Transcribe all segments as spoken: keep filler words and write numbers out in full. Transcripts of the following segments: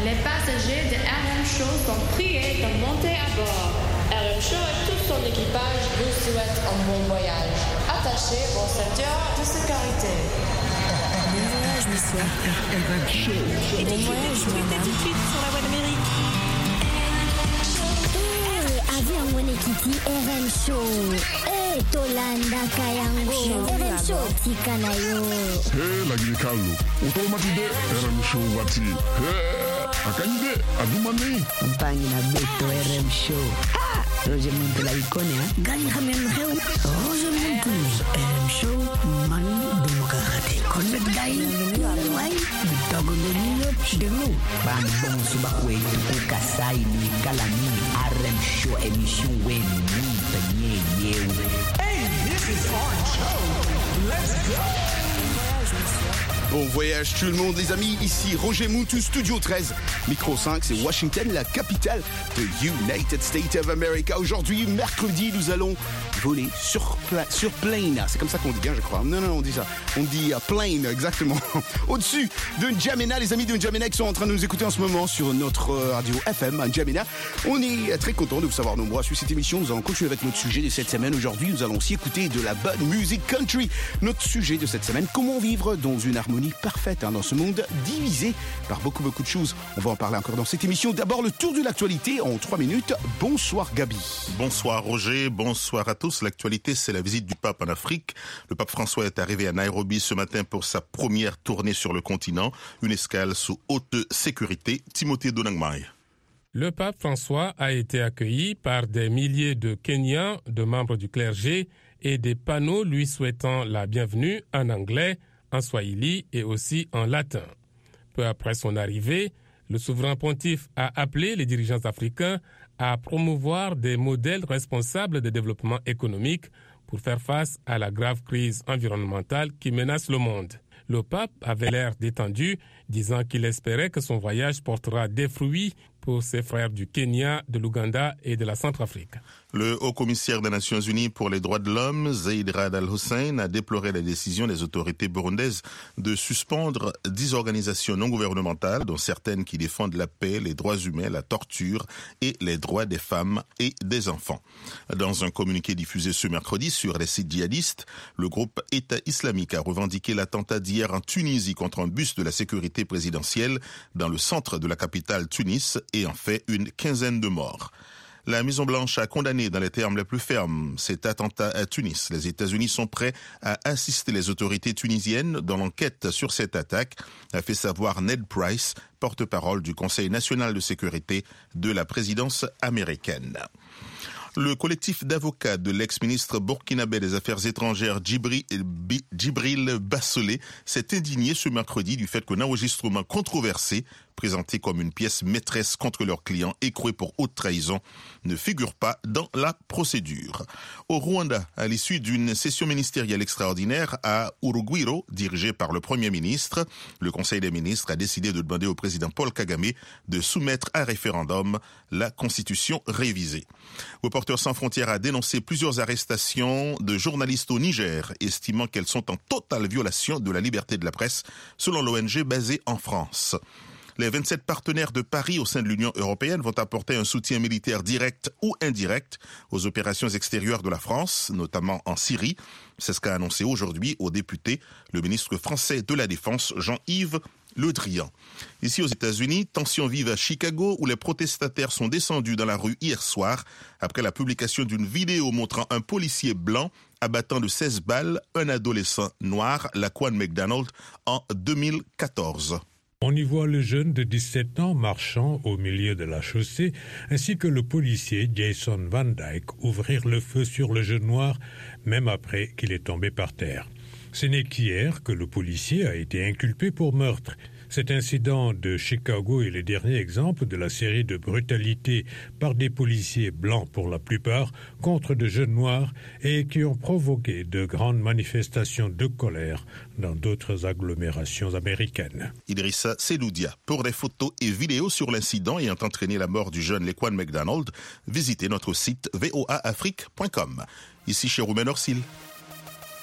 Les passagers de R M Show sont priés de monter à bord. R M Show et tout son équipage vous souhaitent un bon voyage. Attachez vos ceintures de sécurité. Bon voyage, monsieur. R M Show. Et bon voyage, madame. Tout de suite sur la voie d'Amérique. Eh, avion mwene kiti R M Show. Eh, tolanda kayango. R M Show tika na yo. Eh, lagi kalu. Utomatide R M Show wati. Eh, akanyide adumani. Mpangi na beto R M Show. Ah, Roger Muntu la ikone ha. Gani hamen heu. Roger Muntu. R M Show mani demokrate. Konnet gai. Wai. Bitogo ndoniyo demu. Bang bong subakwe tuku kasai ni kalami R M Show emission we ni tanye yew. Hey, this is Orange Show. Let's go. Bon voyage tout le monde les amis, ici Roger Muntu, Studio treize, Micro cinq, c'est Washington, la capitale de United States of America. Aujourd'hui, mercredi, nous allons voler sur, pla- sur plane, c'est comme ça qu'on dit, hein, je crois. Non, non, on dit ça, on dit uh, plane, exactement. Au-dessus de N'Djamena, les amis de N'Djamena qui sont en train de nous écouter en ce moment sur notre radio F M, N'Djamena. On est très content de vous savoir nombreux à suivre cette émission. Nous allons continuer avec notre sujet de cette semaine. Aujourd'hui, nous allons aussi écouter de la bonne musique country. Notre sujet de cette semaine, comment vivre dans une harmonie parfaite hein, dans ce monde divisé par beaucoup beaucoup de choses. On va en parler encore dans cette émission. D'abord le tour de l'actualité en trois minutes. Bonsoir Gabi. Bonsoir Roger, bonsoir à tous. L'actualité c'est la visite du pape en Afrique. Le pape François est arrivé à Nairobi ce matin pour sa première tournée sur le continent. Une escale sous haute sécurité. Timothée Donangmai. Le pape François a été accueilli par des milliers de Kenyans, de membres du clergé et des panneaux lui souhaitant la bienvenue en anglais, en swahili et aussi en latin. Peu après son arrivée, le souverain pontife a appelé les dirigeants africains à promouvoir des modèles responsables de développement économique pour faire face à la grave crise environnementale qui menace le monde. Le pape avait l'air détendu, disant qu'il espérait que son voyage portera des fruits pour ses frères du Kenya, de l'Ouganda et de la Centrafrique. Le haut-commissaire des Nations Unies pour les droits de l'homme, Zeid Ra'ad al-Hussein, a déploré la décision des autorités burundaises de suspendre dix organisations non gouvernementales, dont certaines qui défendent la paix, les droits humains, la torture et les droits des femmes et des enfants. Dans un communiqué diffusé ce mercredi sur les sites djihadistes, le groupe État islamique a revendiqué l'attentat d'hier en Tunisie contre un bus de la sécurité présidentielle dans le centre de la capitale Tunis et en fait une quinzaine de morts. La Maison-Blanche a condamné dans les termes les plus fermes cet attentat à Tunis. Les États-Unis sont prêts à assister les autorités tunisiennes dans l'enquête sur cette attaque, a fait savoir Ned Price, porte-parole du Conseil national de sécurité de la présidence américaine. Le collectif d'avocats de l'ex-ministre burkinabé des Affaires étrangères Djibril, Djibril Bassolé s'est indigné ce mercredi du fait qu'un enregistrement controversé, présenté comme une pièce maîtresse contre leurs clients écroués pour haute trahison, ne figure pas dans la procédure. Au Rwanda, à l'issue d'une session ministérielle extraordinaire à Urugwiro, dirigée par le Premier ministre, le Conseil des ministres a décidé de demander au président Paul Kagame de soumettre à référendum la Constitution révisée. Reporters sans frontières a dénoncé plusieurs arrestations de journalistes au Niger, estimant qu'elles sont en totale violation de la liberté de la presse, selon l'O N G basée en France. Les vingt-sept partenaires de Paris au sein de l'Union européenne vont apporter un soutien militaire direct ou indirect aux opérations extérieures de la France, notamment en Syrie. C'est ce qu'a annoncé aujourd'hui aux députés le ministre français de la Défense, Jean-Yves Le Drian. Ici aux États-Unis, tension vive à Chicago où les protestataires sont descendus dans la rue hier soir après la publication d'une vidéo montrant un policier blanc abattant de seize balles un adolescent noir, Laquan McDonald, en deux mille quatorze. On y voit le jeune de dix-sept ans marchant au milieu de la chaussée, ainsi que le policier Jason Van Dyke ouvrir le feu sur le jeune noir, même après qu'il est tombé par terre. Ce n'est qu'hier que le policier a été inculpé pour meurtre. Cet incident de Chicago est le dernier exemple de la série de brutalités par des policiers blancs pour la plupart contre de jeunes noirs et qui ont provoqué de grandes manifestations de colère dans d'autres agglomérations américaines. Idrissa Seloudia. Pour des photos et vidéos sur l'incident ayant entraîné la mort du jeune Laquan McDonald, visitez notre site v o a afrique point com. Ici chez Roumen Orsil.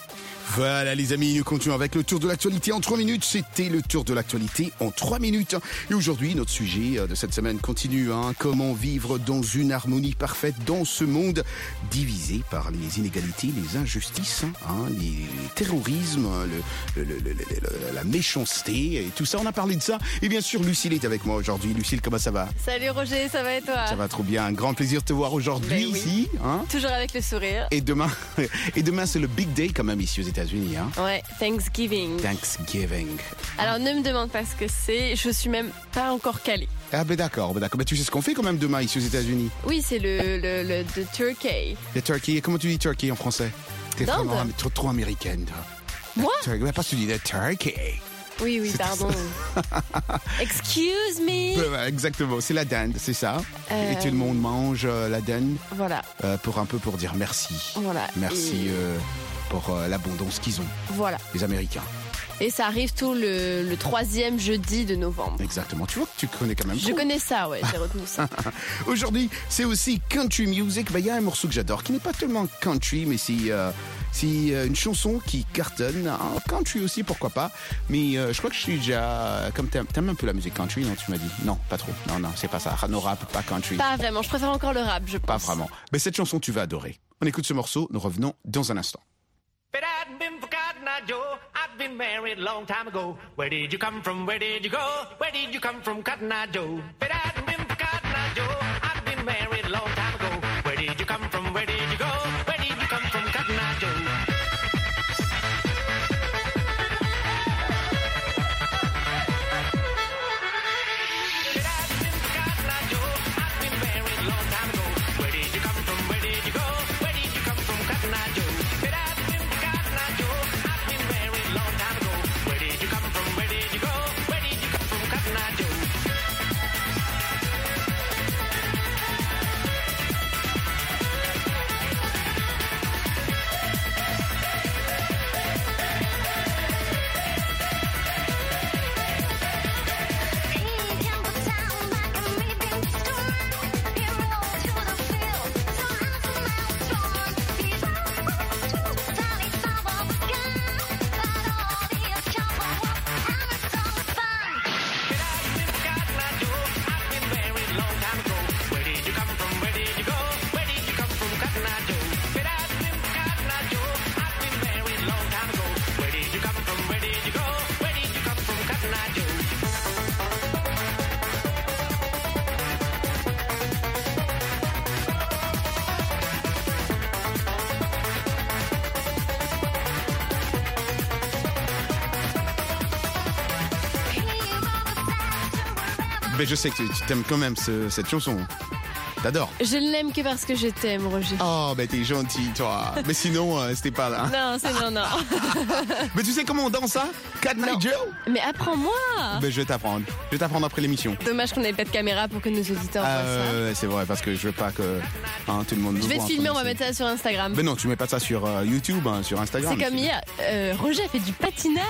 Voilà les amis, nous continuons avec le tour de l'actualité en trois minutes. C'était le tour de l'actualité en trois minutes. Et aujourd'hui, notre sujet de cette semaine continue. Hein, comment vivre dans une harmonie parfaite dans ce monde divisé par les inégalités, les injustices, hein, les terrorismes, le, le, le, le, le, la méchanceté et tout ça. On a parlé de ça. Et bien sûr, Lucille est avec moi aujourd'hui. Lucille, comment ça va? Salut Roger, ça va et toi? Ça va trop bien. Un grand plaisir de te voir aujourd'hui ben oui. ici. Hein. Toujours avec le sourire. Et demain, et demain c'est le big day quand même ici aux États-Unis. Hein? Ouais, Thanksgiving. Thanksgiving. Alors ne me demande pas ce que c'est, je suis même pas encore calée. Ah ben d'accord, ben d'accord. Ben tu sais ce qu'on fait quand même demain ici aux États-Unis? Oui, c'est le, le, le the turkey. Le turkey, comment tu dis turkey en français? T'es vraiment trop, trop américaine. Toi. Moi? Ouais, pas tu dis le turkey. Oui, oui, pardon. Excuse me. Ouais, exactement, c'est la dinde, c'est ça. Euh... Et tout le monde mange euh, la dinde. Voilà. Euh, pour un peu pour dire merci. Voilà. Merci. Et... Euh... pour euh, l'abondance qu'ils ont. Voilà. Les Américains. Et ça arrive tout le, le troisième jeudi de novembre. Exactement. Tu vois que tu connais quand même. Je trop. connais ça, ouais, j'ai retenu ça. Aujourd'hui, c'est aussi country music. Ben, y a un morceau que j'adore, qui n'est pas tellement country, mais c'est, euh, c'est euh, une chanson qui cartonne. Un country aussi, pourquoi pas. Mais euh, je crois que je suis déjà... Comme t'aimes, t'aimes un peu la musique country, non? Tu m'as dit. Non, pas trop. Non, non, c'est pas ça. No rap, pas country. Pas vraiment. Je préfère encore le rap, je pense. Pas vraiment. Mais cette chanson, tu vas adorer. On écoute ce morceau. Nous revenons dans un instant. If it hadn't been for Cotton Eye Joe, I'd been married a long time ago. Where did you come from? Where did you go? Where did you come from, Cotton Eye Joe? If it hadn't been for Cotton Eye Joe, I'd been married a long time ago. Where did you come from? Where did you go? Where did you come from, Cotton Eye Joe? Mais je sais que tu, tu t'aimes quand même ce, cette chanson. T'adores. Je ne l'aime que parce que je t'aime, Roger. Oh, ben t'es gentil, toi. Mais sinon, euh, c'était pas là. Non, c'est non, non. Mais tu sais comment on danse ça? Cotton Eye Joe? Mais apprends-moi. Ben je vais t'apprendre. Je vais t'apprendre après l'émission. Dommage qu'on n'ait pas de caméra pour que nos auditeurs euh, voient ça. Ouais, c'est vrai, parce que je veux pas que hein, tout le monde nous voit. Je vais te filmer, on va mettre ça sur Instagram. Ben non, tu mets pas ça sur euh, YouTube, hein, sur Instagram. C'est comme hier, euh, Roger a fait du patinage.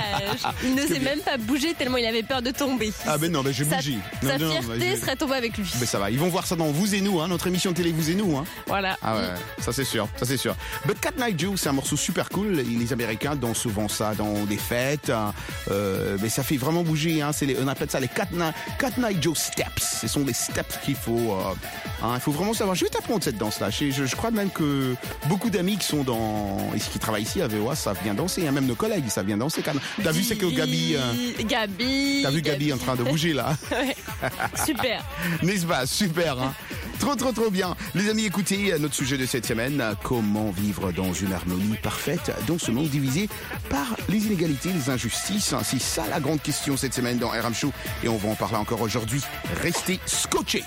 Il ne s'est même pas bougé tellement il avait peur de tomber. Ah ben non, ben j'ai bougé. Sa, non, sa non, fierté non, serait tombée avec lui. Ben ça va, ils vont voir ça dans Vous et Nous, hein, notre émission télé Vous et Nous. Hein. Voilà. Ah ouais, ça c'est sûr, ça c'est sûr. But Cotton Eye Joe, c'est un morceau super cool. Les Américains dansent souvent ça dans des fêtes. Euh, mais ça fait vraiment bouger. Hein. C'est les, on appelle ça les Cotton Eye Joe Steps. Ce sont des steps qu'il faut... Euh, hein, il faut vraiment savoir. Je vais t'apprendre cette danse-là. Je, je, je crois même que beaucoup d'amis qui sont dans... qui travaillent ici à V O A, ça vient danser. Hein. Même nos collègues, ça vient danser. T'as vu, c'est que Gabi... Euh, Gabi... T'as vu Gabi, Gabi en train de bouger là? Ouais. Super. N'est-ce pas? Super, hein. Trop, trop, trop bien. Les amis, écoutez notre sujet de cette semaine. Comment vivre dans une harmonie parfaite dans ce monde divisé par les inégalités, les injustices. C'est ça la grande question cette semaine dans R M Show. Et on va en parler encore aujourd'hui. Restez scotchés.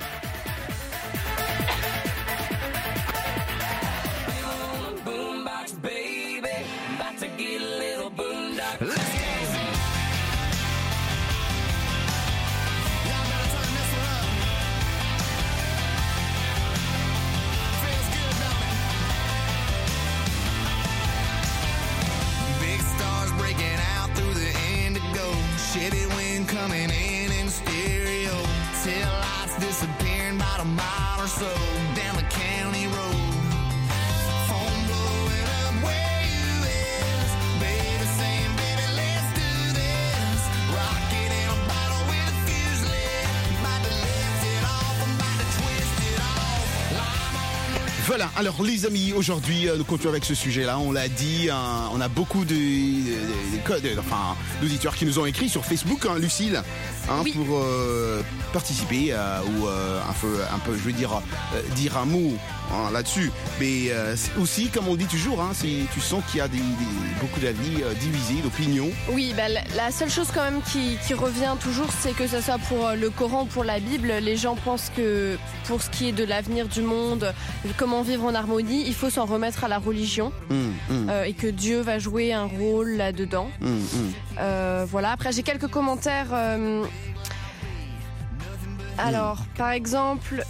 Chevy wind coming in in stereo. Tail lights disappearing about a mile or so down the county road. Phone blowing up where you at? Voilà, alors les amis, aujourd'hui euh, nous continuons avec ce sujet-là, on l'a dit, hein, on a beaucoup de, de, de, de enfin, d'auditeurs qui nous ont écrit sur Facebook, hein, Lucille, hein, oui. pour euh, participer euh, ou euh, un, peu, un peu, je veux dire, euh, dire un mot hein, là-dessus. Mais euh, aussi, comme on dit toujours, hein, c'est, tu sens qu'il y a des, des, beaucoup d'avis euh, divisés, d'opinions. Oui, bah, la, la seule chose quand même qui, qui revient toujours, c'est que ce soit pour le Coran ou pour la Bible, les gens pensent que pour ce qui est de l'avenir du monde, comment vivre en harmonie, il faut s'en remettre à la religion mmh, mmh. Euh, et que Dieu va jouer un rôle là-dedans. Mmh, mmh. Euh, voilà. Après, j'ai quelques commentaires. Euh... Alors, mmh. par exemple,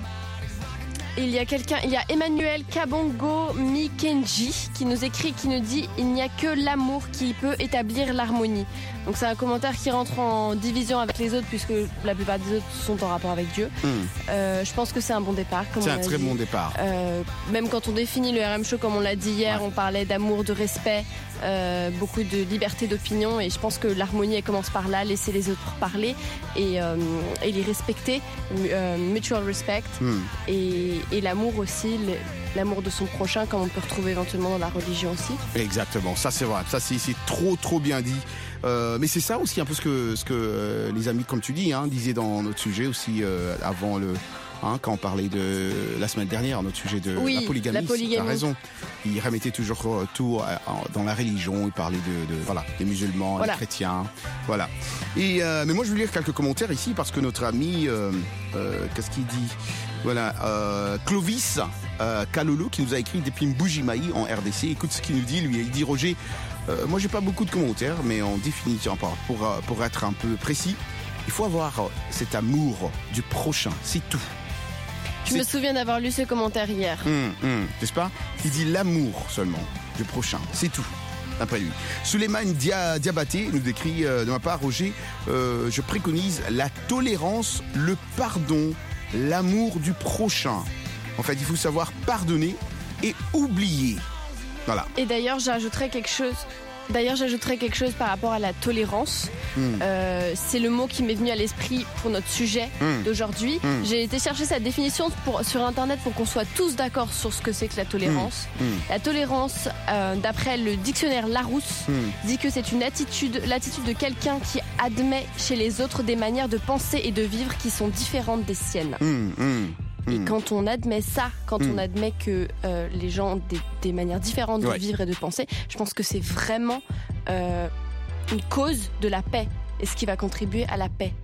il y a quelqu'un, il y a Emmanuel Kabongo Mikenji qui nous écrit, qui nous dit « Il n'y a que l'amour qui peut établir l'harmonie ». Donc c'est un commentaire qui rentre en division avec les autres puisque la plupart des autres sont en rapport avec Dieu. Mmh. Euh, je pense que c'est un bon départ. Comme c'est on un très dit. bon départ. Euh, même quand on définit le R M Show, comme on l'a dit hier, ouais. on parlait d'amour, de respect, euh, beaucoup de liberté d'opinion et je pense que l'harmonie elle commence par là, laisser les autres parler et, euh, et les respecter, euh, mutual respect mmh. et, et l'amour aussi, l'amour de son prochain comme on peut retrouver éventuellement dans la religion aussi. Exactement, ça c'est vrai, ça c'est, c'est trop trop bien dit. Euh, mais c'est ça aussi un peu ce que, ce que euh, les amis, comme tu dis, hein, disaient dans notre sujet aussi euh, avant le, hein, quand on parlait de la semaine dernière, notre sujet de oui, la polygamie. La polygamie. T'as raison. Ils remettaient toujours euh, tout euh, dans la religion. Ils parlaient de, de voilà, des musulmans, voilà. des chrétiens, voilà. Et euh, mais moi je veux lire quelques commentaires ici parce que notre ami, euh, euh, qu'est-ce qu'il dit? Voilà, euh, Clovis euh, Kalolo qui nous a écrit depuis Mbujimaï en R D C. Écoute ce qu'il nous dit, lui. Il dit Roger. Euh, moi, j'ai pas beaucoup de commentaires, mais en définitive, pour, pour être un peu précis, il faut avoir cet amour du prochain, c'est tout. Je c'est... me souviens d'avoir lu ce commentaire hier. Hum, hum, n'est-ce pas? Il dit l'amour seulement du prochain, c'est tout. Après lui. Suleiman Dia, Diabaté nous décrit euh, de ma part, Roger, euh, je préconise la tolérance, le pardon, l'amour du prochain. En fait, il faut savoir pardonner et oublier. Voilà. Et d'ailleurs, j'ajouterais quelque chose. D'ailleurs, j'ajouterais quelque chose par rapport à la tolérance. Mm. Euh, c'est le mot qui m'est venu à l'esprit pour notre sujet mm. d'aujourd'hui. Mm. J'ai été chercher sa définition pour, sur Internet pour qu'on soit tous d'accord sur ce que c'est que la tolérance. Mm. La tolérance, euh, d'après le dictionnaire Larousse, mm. dit que c'est une attitude, l'attitude de quelqu'un qui admet chez les autres des manières de penser et de vivre qui sont différentes des siennes. Mm. Mm. Et mmh. quand on admet ça, quand mmh. on admet que euh, les gens ont des, des manières différentes de ouais. vivre et de penser, je pense que c'est vraiment euh, une cause de la paix et ce qui va contribuer à la paix.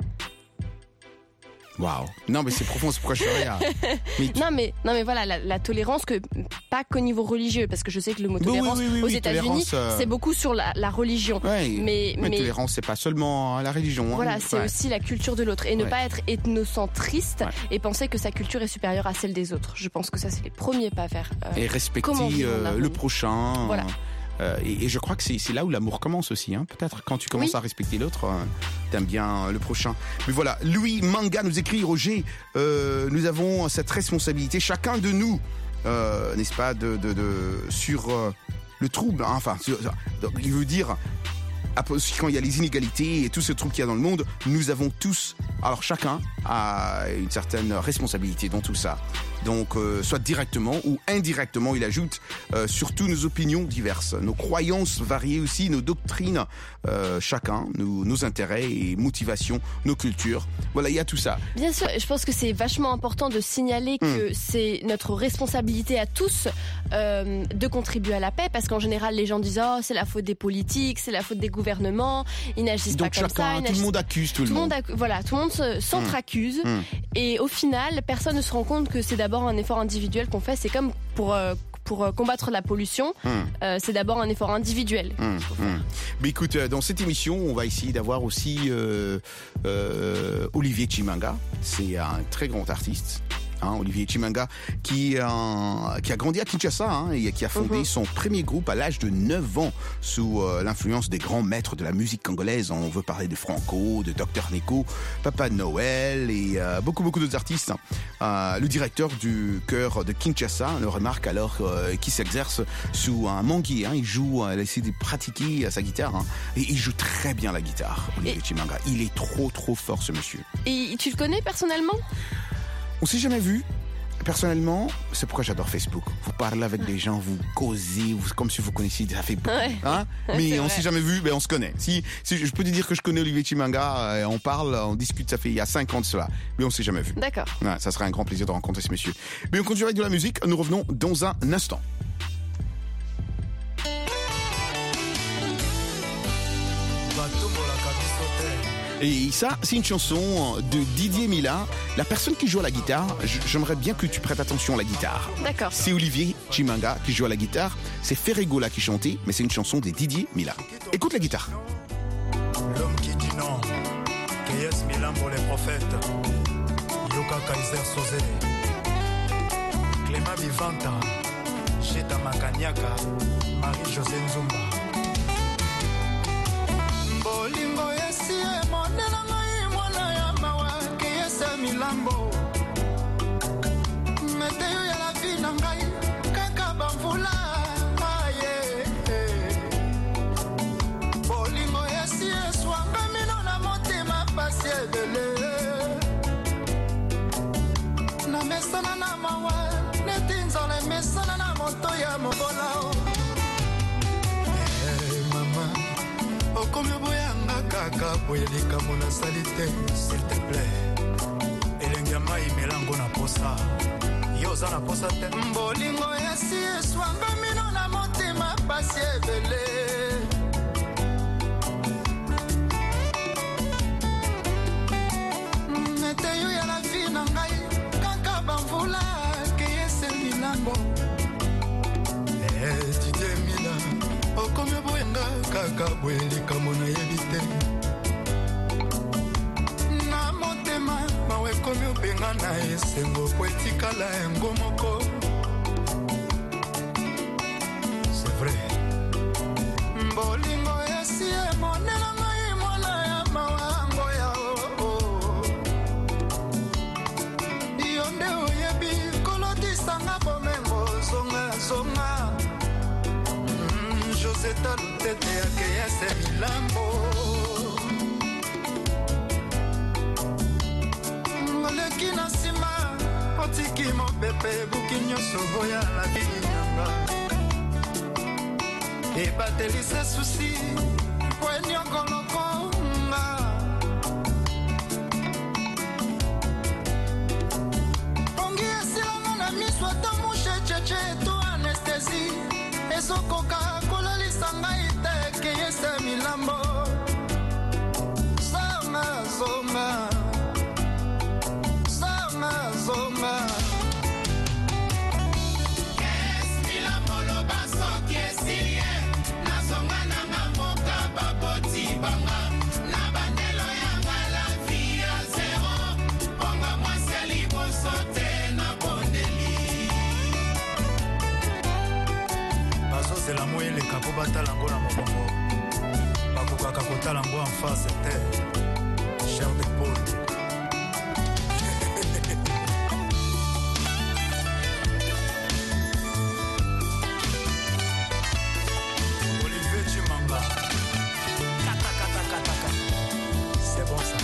Waouh. Non mais c'est profond, c'est pourquoi je fais rien. Mais tu... Non mais non mais voilà la, la tolérance que pas qu'au niveau religieux parce que je sais que le mot tolérance oui, oui, oui, aux oui, États-Unis euh... c'est beaucoup sur la, la religion. Ouais, mais mais, mais tolérance c'est pas seulement la religion. Voilà hein, c'est ouais. aussi la culture de l'autre et ne ouais. pas être ethnocentriste ouais. et penser que sa culture est supérieure à celle des autres. Je pense que ça c'est les premiers pas vers. Euh, et respecter euh, le prochain. Voilà. Euh, et, et je crois que c'est, c'est là où l'amour commence aussi, hein. Peut-être quand tu commences oui. à respecter l'autre, euh, t'aimes bien euh, le prochain. Mais voilà, Louis Manga nous écrit, Roger, euh, nous avons cette responsabilité, chacun de nous, euh, n'est-ce pas, de, de, de sur euh, le trouble, hein, enfin, sur, donc, il veut dire, quand il y a les inégalités et tout ce trouble qu'il y a dans le monde, nous avons tous, alors chacun a une certaine responsabilité dans tout ça. Donc, euh, soit directement ou indirectement, il ajoute, euh, surtout nos opinions diverses, nos croyances variées aussi, nos doctrines, euh, chacun, nos, nos intérêts et motivations, nos cultures. Voilà, il y a tout ça. Bien sûr, je pense que c'est vachement important de signaler que mmh. c'est notre responsabilité à tous euh, de contribuer à la paix, parce qu'en général, les gens disent « Oh, c'est la faute des politiques, c'est la faute des gouvernements, ils n'agissent Donc pas comme chacun, ça. » Donc chacun, tout le monde accuse tout, tout le monde. monde. Voilà, tout le monde se, s'entre-accuse. Mmh. Et au final, personne ne se rend compte que c'est d'abord un effort individuel qu'on fait. C'est comme pour... Euh, pour combattre la pollution, mmh. euh, c'est d'abord un effort individuel. Mmh. Mmh. Mais écoute, dans cette émission, on va essayer d'avoir aussi euh, euh, Olivier Chimanga. C'est un très grand artiste. Hein, Olivier Chimanga, qui, euh, qui a grandi à Kinshasa hein, et qui a fondé mmh. son premier groupe à l'âge de neuf ans sous euh, l'influence des grands maîtres de la musique congolaise. On veut parler de Franco, de Docteur Neko, Papa Noël et euh, beaucoup beaucoup d'autres artistes. Euh, le directeur du chœur de Kinshasa le remarque alors euh, qu'il s'exerce sous un manguier. Hein, il joue, il essaie de pratiquer sa guitare hein, et il joue très bien la guitare, Olivier et... Chimanga. Il est trop trop fort ce monsieur. Et tu le connais personnellement ? On s'est jamais vu personnellement, c'est pourquoi j'adore Facebook. Vous parlez avec des gens, vous causez, vous, comme si vous connaissiez, ça fait Ouais. hein? Mais C'est on vrai. s'est jamais vu, ben on se connaît. Si, si je peux te dire que je connais Olivier Chimanga, euh, on parle, on discute, ça fait il y a cinq ans de cela, mais on s'est jamais vu. D'accord. Ouais, ça serait un grand plaisir de rencontrer ce monsieur. Mais on continue avec de la musique, nous revenons dans un instant. Et ça, c'est une chanson de Didier Mila. La personne qui joue à la guitare, j- j'aimerais bien que tu prêtes attention à la guitare. D'accord. C'est Olivier Chimanga qui joue à la guitare. C'est Ferregola qui chantait, mais c'est une chanson de Didier Mila. Écoute la guitare. L'homme qui dit non, Keyes Milan pour les prophètes, Yoka Kaiser Sosé, Clément Vivanta, Cheta Makanyaka, Marie-José Nzumba. Bolingo yesi e monela ngai mwana ya mawa Keyes Milambo, meteo ya la vie na ngai kaka bamvula aye. Bolingo yesi eswanga mino na motema pasi ebele, na mesana na mawa neti nzala emesana na moto ya mobola o. Eh, mama okomi oboyanga kaka boye likambo nasali te, s'il te plaît. Elengi ya mai melango na posa, yo oza na posa te. Bolingo yesi eswanga mino na motema pasi ebele, meteyo ya la vie na ngai kaka bamvula Keyes Milambo. Eh, Didier Mila okomi oboyenga kaka boye likambo nayebi te, na motema mawa ekomi obenga na esengo po etikala yango moko. C'est vrai. Bolingo yesi emonela ngai mwana ya mawa ngoya o. Yo nde oyebi kolodisanga bomengo zonga zonga. Mm, José Talutete ya Keyes Milambo. Moleki na nsima otiki mopepe ebuki nyonso boya la binyanga, ebateli se susi po eniongolokonga. Pongi esilanga na miso ata mushe cheche to anestesi, ezokoka kolalisa ngai te Keyes Milambo. Zonga zonga zonga zonga. Keyes Milambo loba soki esilie, nazonga nanga mboka baboti banga, na bandelo yanga la vie ya zero, ponga mwasi ya liboso te na bondeli. Bazozela mo eleka po batala ngo na mobongo, bakokaka kotala ngo en face te. Cher de Paul. Olivier Chimanga. Kata kata kata kata. C'est bon ça.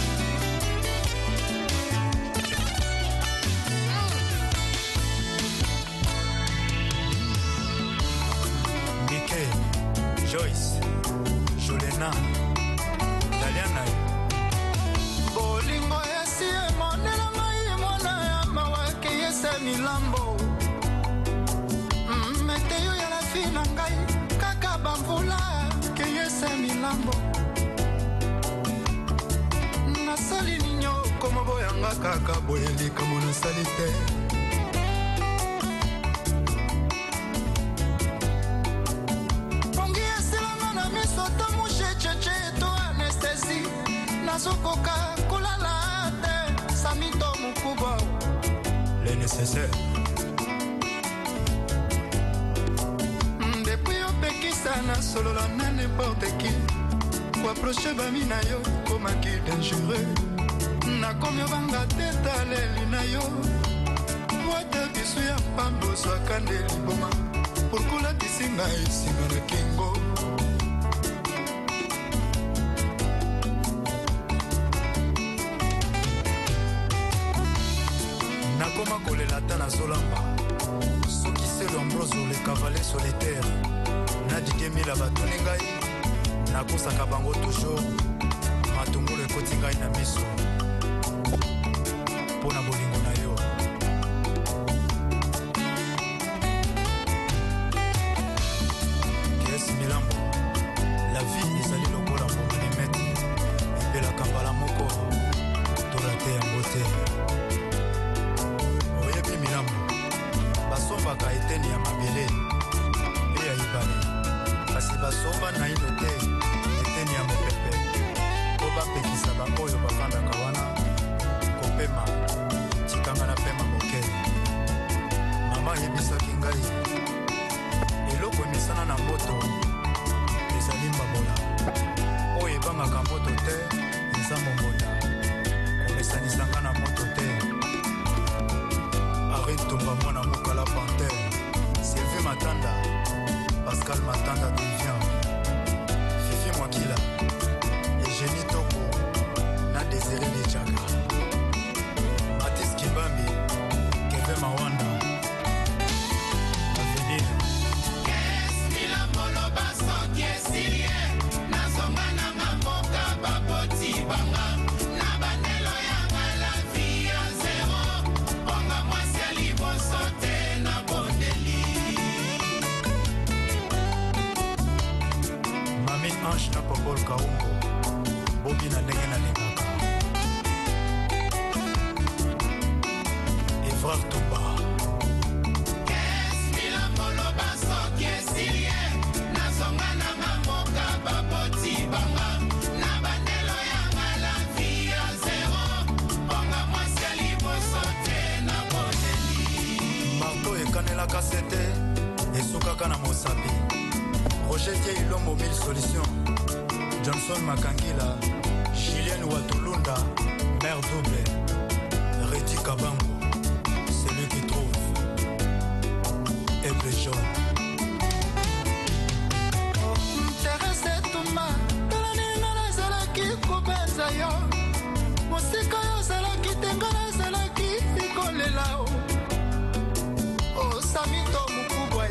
Mickey, Joyce, Jolena, Daliana. Bolingo yesi emonela ngai mwana ya mawa Keyes Milambo. Mm, meteyo ya la vie na ngai kaka bamvula Keyes Milambo. Nasali ninyo komo boyanga kaka boye likambo nasali te. Pongi esilanga na miso ta mushe cheche to anestesi, nazokoka kolala te samito mukuba. Le nécessaire. Depuis opekisa na solola na n'importe qui, ko approche bami na yo komaki dangereux, nakomi obanga te taleli na yo, wata biso ya pambo swakande liboma pokolatisi ngai nsima na kingo. nakoma kolela ata nazolamba soki selo ambroso le cavalier solitaire nadidie mila batuni ngai nakosaka bango toujours matungulu ekoti ngai na miso mpo na bolingo na yo kes milambo la vie ezali lokola mbongo limete ebelaka mbala moko tolate yango te oyebi milambo basombaka eteni ya mabele mpe ya ibale kasi basomba naino te eteni ya mopepe po bapekisa baoyo bafandaka wana kopema tikanga na pema moke mama ayebisaki ngai eloko emisana na moto ezali mbabola oyo ebangaka moto te eza mombota komesanisanga na moto te aritumba mwana mokala panter sylvie matanda pascal matanda devian fifi mwakila egénie toko na désiré lichaka matis kibambi keve mawanda avenir Ange na Popol Kaungo Bobi na ndenge na lingaka Evrard Touba Marto ekanelaka sete esukaka na mosapi Roger Thierry Mobile Solution Johnson Makangila Julien Watulunda Mère Double Reti Kabango celui qui trouve Aigle jaune Terese Touma Talanina nazalaki kobenza yo Mosika yo zalaki tenga nazalaki ikolela o O Samito Mukubwa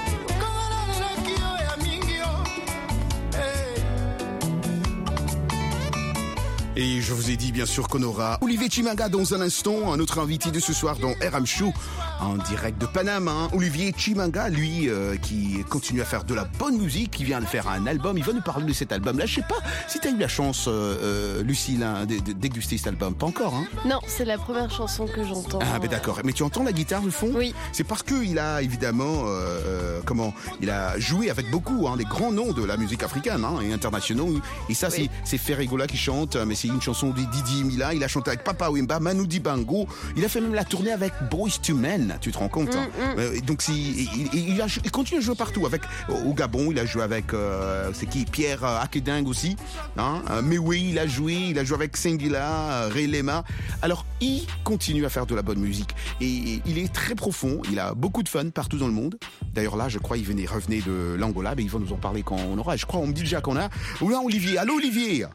Et je vous ai dit bien sûr qu'on aura Olivier Chimanga dans un instant, un autre invité de ce soir dans R M Show, en direct de Paname. Hein. Olivier Chimanga, lui, euh, qui continue à faire de la bonne musique, qui vient de faire un album. Il va nous parler de cet album-là. Je sais pas si tu as eu la chance, euh, euh, Lucille, hein, de, de déguster cet album. Pas encore, hein? Non, c'est la première chanson que j'entends. Ah, ben d'accord. Mais tu entends la guitare, le fond? Oui. C'est parce qu'il a évidemment, euh, comment, il a joué avec beaucoup, hein, des grands noms de la musique africaine, hein, et internationaux. Et ça, oui. c'est, c'est Ferregola qui chante, mais c'est une chanson de Didi Mila. Il a chanté avec Papa Wemba, Manu Dibango. Il a fait même la tournée avec Boyz two Men. Tu te rends compte, hein? mm, mm. Euh, donc c'est, il, il, a, il continue à jouer partout. Avec au Gabon, il a joué avec euh, c'est qui Pierre Akeding aussi. Hein? Mais oui, il a joué. Il a joué avec Singila, Ray Lema. Alors il continue à faire de la bonne musique et il est très profond. Il a beaucoup de fans partout dans le monde. D'ailleurs là, je crois, il venait revenait de l'Angola. Mais il va nous en parler quand on aura. Je crois, on me dit déjà qu'on a. Oula, Olivier. Allô, Olivier.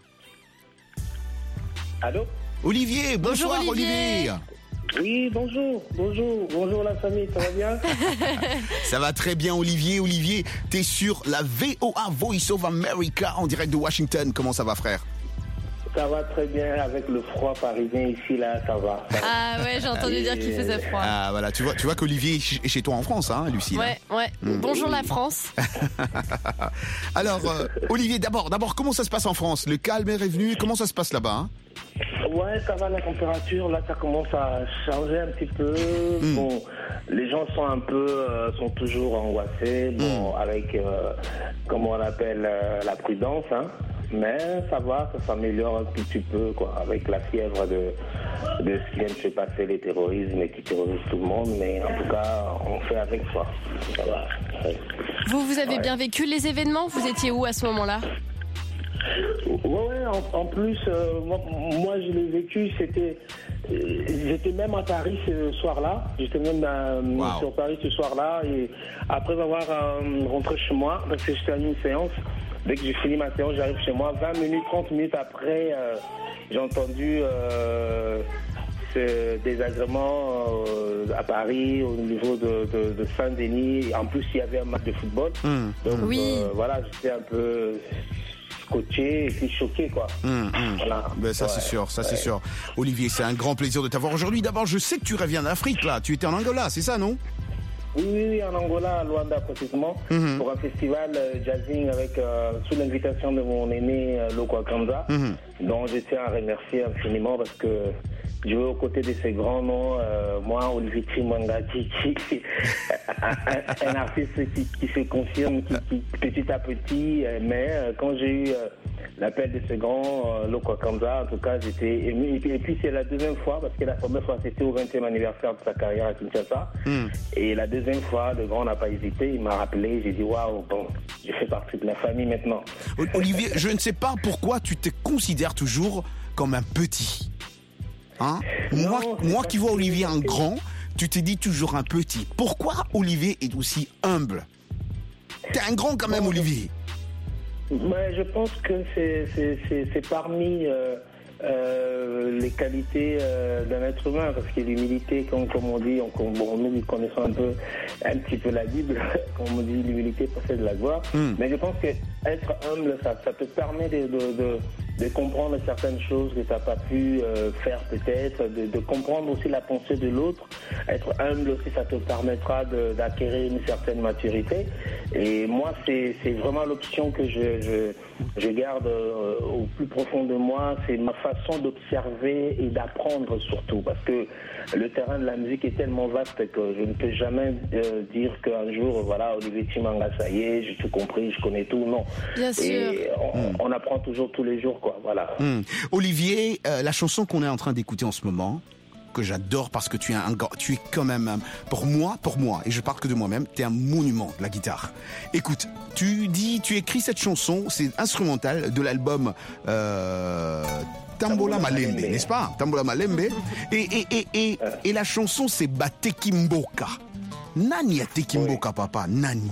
Allô? Olivier, bonjour, bonjour Olivier. Olivier. Oui, bonjour, bonjour, bonjour la famille, ça va bien? Ça va très bien Olivier. Olivier, t'es sur la V O A Voice of America en direct de Washington. Comment ça va frère? Ça va très bien avec le froid parisien ici, là, ça va. Ça va. Ah ouais, j'ai entendu Et... dire qu'il faisait froid. Ah voilà, tu vois, tu vois qu'Olivier est chez toi en France, hein, Lucie. Ouais, ouais. Mmh. Bonjour la France. Alors, euh, Olivier, d'abord, d'abord, comment ça se passe en France? Le calme est revenu, comment ça se passe là-bas, hein? Ouais, ça va, la température, là, ça commence à changer un petit peu. Mmh. Bon, les gens sont un peu, euh, sont toujours angoissés, bon, mmh. avec, euh, comment on appelle, euh, la prudence, hein. Mais ça va, ça s'améliore un petit peu, quoi, avec la fièvre de, de ce qui vient de se passer, les terrorismes et qui terrorisent tout le monde. Mais en tout cas, on fait avec soi. Ça va. Ouais. Vous, vous avez ouais. bien vécu les événements? Vous étiez où à ce moment-là? Ouais, ouais, en, en plus, euh, moi, moi je l'ai vécu, c'était... Euh, j'étais même à Paris ce soir-là. J'étais même euh, wow. sur Paris ce soir-là. Et après avoir euh, rentré chez moi, parce que j'étais à une séance, dès que j'ai fini ma séance, j'arrive chez moi. vingt minutes, trente minutes après, euh, j'ai entendu euh, euh, désagréments euh, à Paris, au niveau de, de, de Saint-Denis. En plus, il y avait un match de football. Mmh. Donc Oui. euh, voilà, j'étais un peu scotché et puis choqué, quoi. Mmh, mmh. Voilà. Ben, ça Ouais, c'est sûr, ça ouais. c'est sûr. Olivier, c'est un grand plaisir de t'avoir aujourd'hui. D'abord, je sais que tu reviens d'Afrique là. Tu étais en Angola, c'est ça, non? Oui, oui, oui, en Angola, à Luanda précisément, Mhm. pour un festival euh, jazzing avec, euh, sous l'invitation de mon aîné euh, Loko Akanza, Mhm. dont je tiens à remercier infiniment parce que jouer aux côtés de ces grands noms, euh, moi, Olivier Chimanga, qui, qui, un, un- un artiste qui, qui se confirme qui, qui, petit à petit, euh, mais euh, quand j'ai eu euh, l'appel de ce grand euh, Loko Akanza, en tout cas, j'étais ému. Et puis, et puis c'est la deuxième fois, parce que la première fois, c'était au vingtième anniversaire de sa carrière à Kinshasa. Mmh. Et la deuxième fois, le grand n'a pas hésité, il m'a rappelé, j'ai dit waouh, bon, je fais partie de la famille maintenant. O- Olivier, je ne sais pas pourquoi tu te considères toujours comme un petit. Hein? Moi, moi qui vois Olivier en grand, tu te dis toujours un petit. Pourquoi Olivier est aussi humble? T'es un grand quand même, Olivier. Ouais, je pense que c'est, c'est, c'est, c'est parmi euh, euh, les qualités euh, d'un être humain, parce que l'humilité, comme, comme on dit, on, bon, nous connaissons un peu, un petit peu la Bible, comme on dit, l'humilité possède la gloire. Mm. Mais je pense que être humble, ça, ça te permet de, de, de, de comprendre certaines choses que tu n'as pas pu euh, faire peut-être, de, de comprendre aussi la pensée de l'autre. Être humble aussi, ça te permettra de, d'acquérir une certaine maturité. Et moi, c'est, c'est vraiment l'option que je, je, je garde euh, au plus profond de moi. C'est ma façon d'observer et d'apprendre surtout. Parce que le terrain de la musique est tellement vaste que je ne peux jamais euh, dire qu'un jour, voilà, Olivier Chimanga, ça y est, j'ai tout compris, je connais tout. Non. Bien sûr. Et on, Mm. on apprend toujours tous les jours, quoi. Voilà. Hmm. Olivier, euh, la chanson qu'on est en train d'écouter en ce moment, que j'adore parce que tu es un gars, tu es quand même, un- pour moi, pour moi, et je parle que de moi-même, tu es un monument de la guitare. Écoute, tu dis, tu écris cette chanson, c'est instrumental de l'album euh, Tambola Malembe, n'est-ce pas? Tambola Malembe. Et, et, et, et, et la chanson, c'est Bate Kimboka. Nani Ate Kimboka, papa? Nani?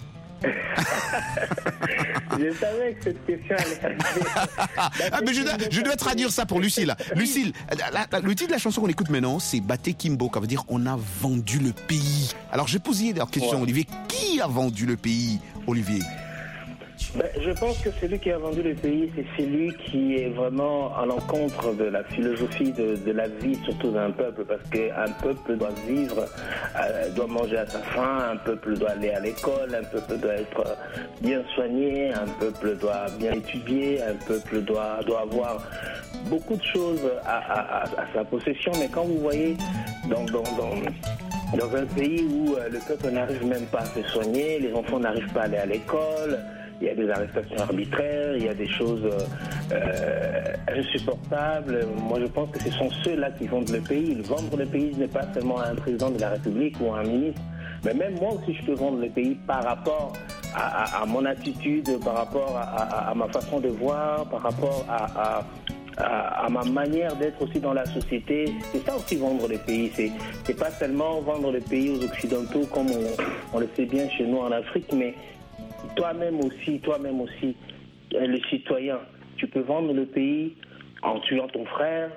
Je savais que cette question allait arriver. Ah, mais je dois, je dois traduire ça pour Lucille. Lucille, la- la- le titre de la chanson qu'on écoute maintenant, c'est Bate Kimbo, ça veut dire on a vendu le pays. Alors j'ai posé la question, Ouais. Olivier, qui a vendu le pays, Olivier? Ben, je pense que celui qui a vendu le pays, c'est celui qui est vraiment à l'encontre de la philosophie de, de la vie, surtout d'un peuple, parce qu'un peuple doit vivre, euh, doit manger à sa faim, un peuple doit aller à l'école, un peuple doit être bien soigné, un peuple doit bien étudier, un peuple doit, doit avoir beaucoup de choses à, à- à- à sa possession. Mais quand vous voyez dans, dans, dans, dans un pays où euh, le peuple n'arrive même pas à se soigner, les enfants n'arrivent pas à aller à l'école, il y a des arrestations arbitraires, il y a des choses euh, insupportables. Moi, je pense que ce sont ceux-là qui vendent le pays. Vendre le pays n'est pas seulement à un président de la République ou à un ministre, mais même moi aussi, je peux vendre le pays par rapport à, à- à mon attitude, par rapport à, à- à ma façon de voir, par rapport à, à- à, à ma manière d'être aussi dans la société. C'est ça aussi vendre le pays. C'est, c'est pas seulement vendre le pays aux Occidentaux comme on, on le sait bien chez nous en Afrique, mais toi-même aussi, toi-même aussi, euh, le citoyen, tu peux vendre le pays en tuant ton frère,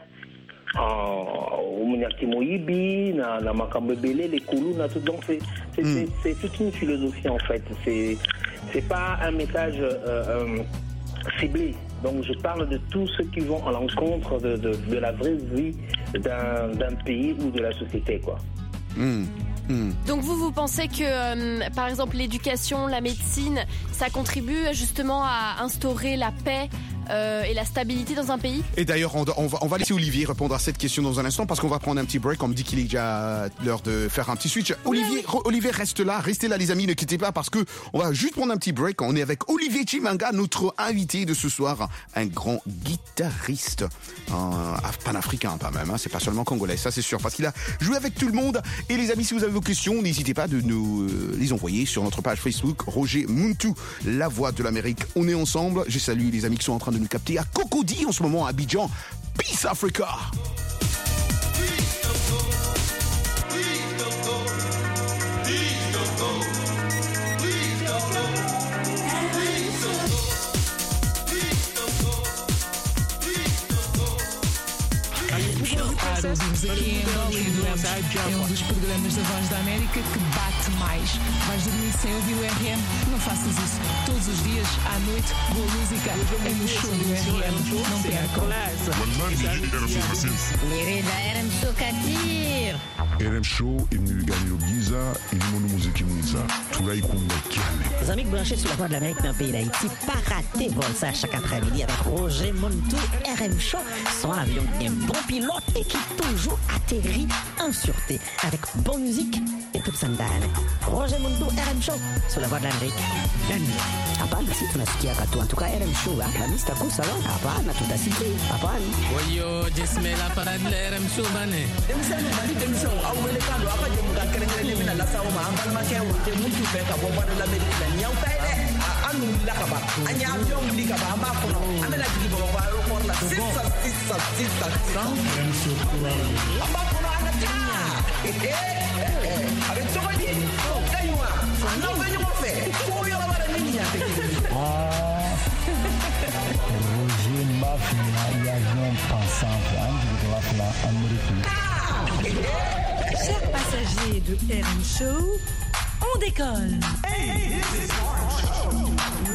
en au Munyaki Moyibi, na na Makambo Belé, les Koulou, na tout. Donc c'est, c'est, c'est, c'est toute une philosophie en fait. C'est, c'est pas un message euh, euh, ciblé. Donc je parle de tous ceux qui vont à l'encontre de, de, de la vraie vie d'un, d'un pays ou de la société, quoi. Mmh. Mmh. Donc vous, vous pensez que, euh, par exemple, l'éducation, la médecine, ça contribue justement à instaurer la paix euh, et la stabilité dans un pays? Et d'ailleurs, on, on va, on va laisser Olivier répondre à cette question dans un instant parce qu'on va prendre un petit break. On me dit qu'il est déjà l'heure de faire un petit switch. Olivier, re- Olivier, reste là, restez là, les amis, ne quittez pas parce que on va juste prendre un petit break. On est avec Olivier Chimanga, notre invité de ce soir, un grand guitariste euh, panafricain, pas même. Hein, c'est pas seulement congolais, ça c'est sûr, parce qu'il a joué avec tout le monde. Et les amis, si vous avez vos questions, n'hésitez pas de nous euh, les envoyer sur notre page Facebook, Roger Muntu, la voix de l'Amérique. On est ensemble. Je salue les amis qui sont en train de nous capter à Cocody en ce moment à Abidjan. Peace Africa. R M Show. Estamos aqui em Balidos. É um dos programas da Voz da América que bate mais. Vais dormir sem ouvir o R M? Não faças isso. Todos os dias, à noite, boa música é no show do R M. Não percam. Mirida R M Show Katir. R M Show imnigani giza ilimono muziki mwiza tulaikunga kiale. Les amis branchés sur la Voix de l'Amérique dans le pays d'Haïti, pas rater vol ça chaque après-midi avec Roger Montou, R M Show, son avion bien bon pilote et qui toujours atterrit en sûreté avec bonne musique et tout ça. Roger Montou, R M Show, sur la Voix de l'Amérique. Hapana, si tunasikia katu. En tout cas, R M Show, Alhamisi taku salon. Hapana, tutasikia. Hapana. Oyo, jesme la parade la R M Show bane. Demisano bali demisano awele kando apa je muka kerengere mina la sawo ma ambal ma kewa te muntu fe ka bo bado la medina nyaw tay de anu la ka ba anya avion li ka ba amba ko no amela digi bo ba ro ko la sissa sissa sissa amba ko no ana ta eh eh avec to badi kaywa no venyo mo fe ko yo la bara ni ya te Roger Mafia y avion pensant de la Amérique. Chers passagers de R M Show, on décolle. Hey, this is our show.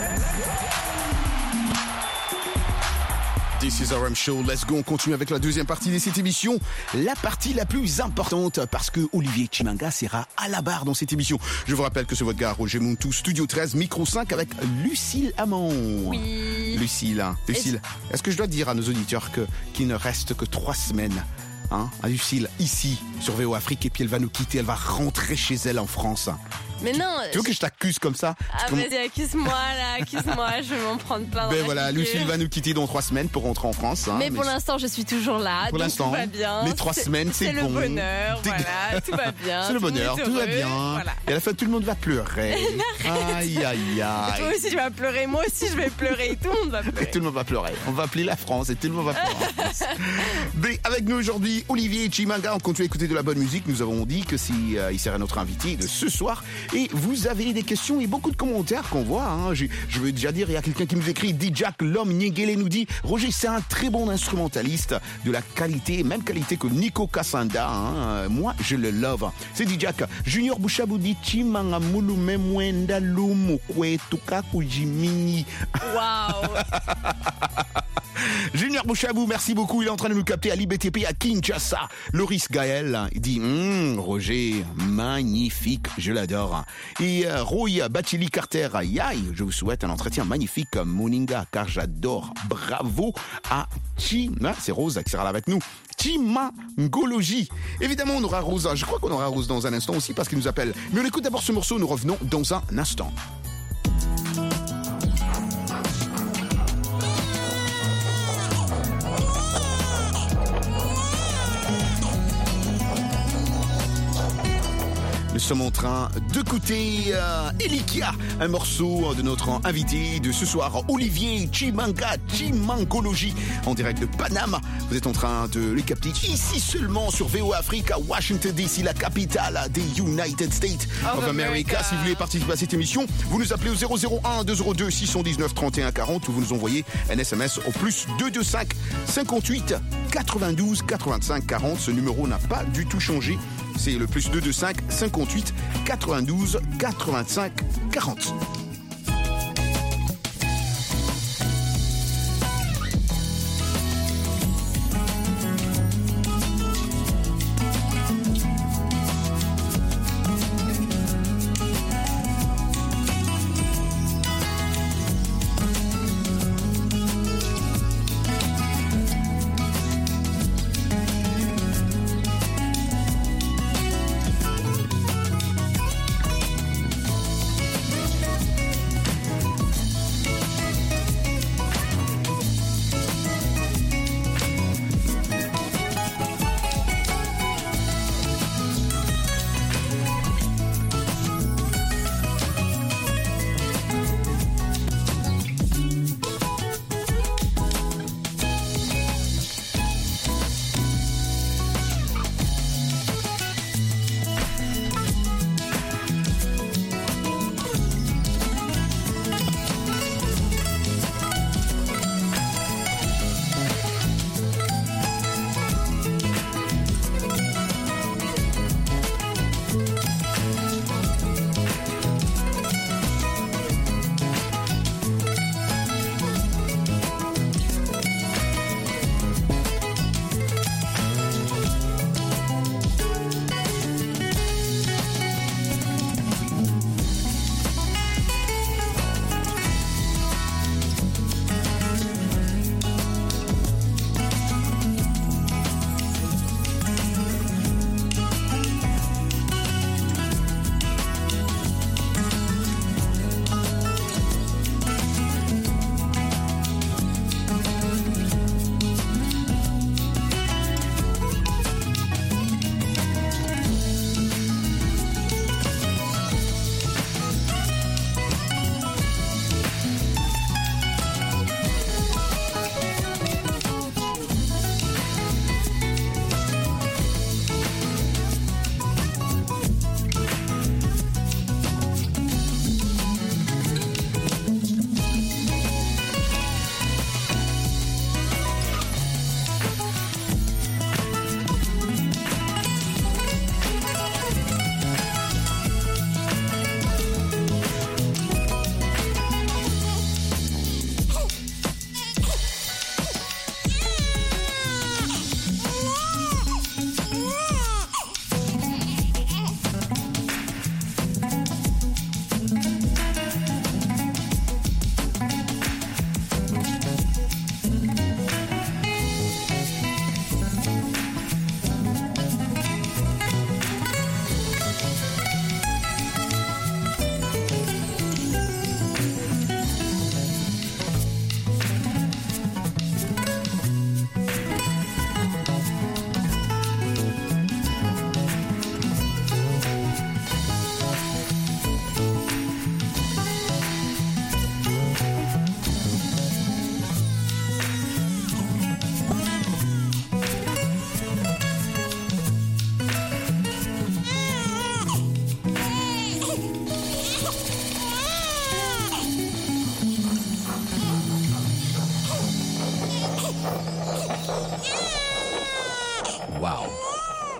This is R M Show, let's go, on continue avec la deuxième partie de cette émission, la partie la plus importante parce que Olivier Chimanga sera à la barre dans cette émission. Je vous rappelle que c'est votre gars Roger Montou, Studio treize, Micro cinq avec Lucille Amand. Oui. Lucille, hein. Lucille, est-ce que je dois dire à nos auditeurs que, qu'il ne reste que trois semaines hein, à Lucille ici sur V O Afrique et puis elle va nous quitter, elle va rentrer chez elle en France. Mais non. Tu veux que je t'accuse comme ça? Ah comme... vas-y, accuse-moi là, accuse-moi, je vais m'en prendre plein. Ben voilà, Lucille va nous quitter dans trois semaines pour rentrer en France. Hein, mais, mais pour je... l'instant, je suis toujours là. Pour donc l'instant, tout va bien. Les trois semaines, c'est, c'est bon. C'est le bonheur, voilà, tout va bien. C'est le bonheur, tout, tout va bien. Voilà. Et à la fin, tout le monde va pleurer. Aïe, aïe, aïe. Toi aussi, tu vas pleurer, moi aussi, je vais pleurer. Tout le monde va pleurer. Et tout le monde va pleurer. On va appeler la France et tout le monde va pleurer. Mais avec nous aujourd'hui, Olivier Chimanga. On continue à écouter de la bonne musique. Nous avons dit que si euh, il serait notre invité de ce soir. Et vous avez des questions et beaucoup de commentaires qu'on voit. Hein. Je, je veux déjà dire, il y a quelqu'un qui nous écrit, D J l'homme Nyegele nous dit, Roger, c'est un très bon instrumentaliste de la qualité, même qualité que Nico Kassanda. Hein. Moi, je le love. C'est D J Junior Bouchaboudi Chimanga Mulu Memwenda Lumu Kwetuka Kujimini. Waouh. Junior Bouchabou, merci beaucoup. Il est en train de nous capter à l'I B T P à Kinshasa. Loris Gaël, il dit mmm, Roger, magnifique, je l'adore. Et euh, Roy Bachili Carter, aïe, je vous souhaite un entretien magnifique, Moninga, car j'adore. Bravo à Chi, hein, c'est Rose qui sera là avec nous. Chimangologie. Évidemment, on aura Rose. Je crois qu'on aura Rose dans un instant aussi parce qu'il nous appelle. Mais on écoute d'abord ce morceau. Nous revenons dans un instant. Nous sommes en train d'écouter euh, Elikia, un morceau de notre invité de ce soir, Olivier Chimanga, Chimangologie, en direct de Panama. Vous êtes en train de les capter ici seulement sur V O Afrique à Washington D C, la capitale des United States of, of America. America. Si vous voulez participer à cette émission, vous nous appelez au zéro zéro un deux zéro deux six un neuf trente et un quarante ou vous nous envoyez un S M S au plus deux deux cinq cinquante-huit quatre-vingt-douze quatre-vingt-cinq quarante. Ce numéro n'a pas du tout changé. C'est le plus deux deux cinq cinquante-huit quatre-vingt-douze quatre-vingt-cinq quarante.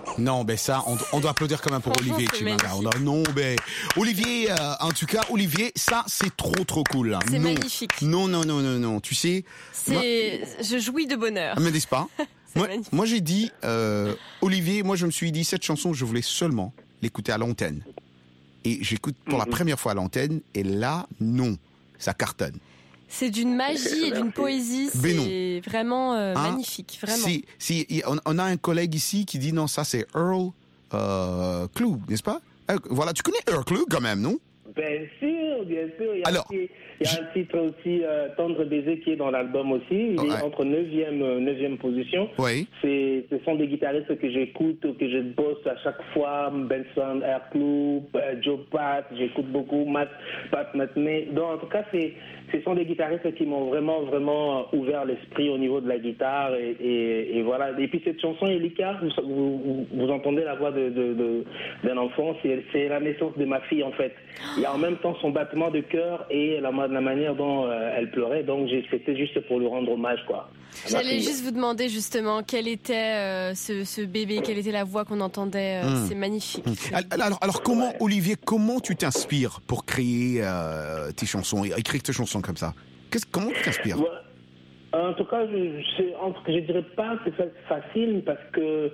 Non, ben ça, on, on doit applaudir quand même pour Olivier Chimanga. On a, non, ben Olivier, euh, en tout cas, Olivier, ça c'est trop trop cool. C'est non. magnifique. Non, non, non, non, non. Tu sais, c'est, moi, je jouis de bonheur. me dis pas. moi, moi, j'ai dit, euh, Olivier, moi je me suis dit cette chanson, je voulais seulement l'écouter à l'antenne. Et j'écoute pour la première fois à l'antenne, et là, non, ça cartonne. C'est d'une magie et d'une poésie, c'est non. vraiment euh, Hein? magnifique, vraiment. Si, si, y- on, on a un collègue ici qui dit non, ça c'est Earl euh, Klug, n'est-ce pas? Euh, Voilà, tu connais Earl Klug quand même, non? Bien sûr, bien sûr. Il y a, Alors, un, petit- il y a un titre aussi, euh, Tendre baiser, qui est dans l'album aussi. Il Ouais. est entre neuvième, euh, neuvième position. Oui. C'est, ce sont des guitaristes que j'écoute, que je bosse à chaque fois. Benson, Airclub, euh, Joe Pat, j'écoute beaucoup. Matt, Pat Matney. Donc, en tout cas, c'est, ce sont des guitaristes qui m'ont vraiment, vraiment ouvert l'esprit au niveau de la guitare. Et, et, et voilà. Et puis, cette chanson, Elika, vous, vous, vous entendez la voix de, de, de, d'un enfant. C'est, c'est la naissance de ma fille, en fait. Il y a en même temps son battement de cœur et la, la manière dont euh, elle pleurait. Donc, j'ai, c'était juste pour lui rendre hommage, quoi. à ma J'allais fille. juste vous demander justement quel était euh, ce, ce bébé, quelle était la voix qu'on entendait. euh, Mm. C'est magnifique. Alors, alors, alors, comment, Olivier, comment tu t'inspires pour créer euh, tes chansons, et écrire tes chansons comme ça? Qu'est-ce, comment tu t'inspires? Ouais. En tout cas, je, je, entre- je dirais pas que c'est facile parce que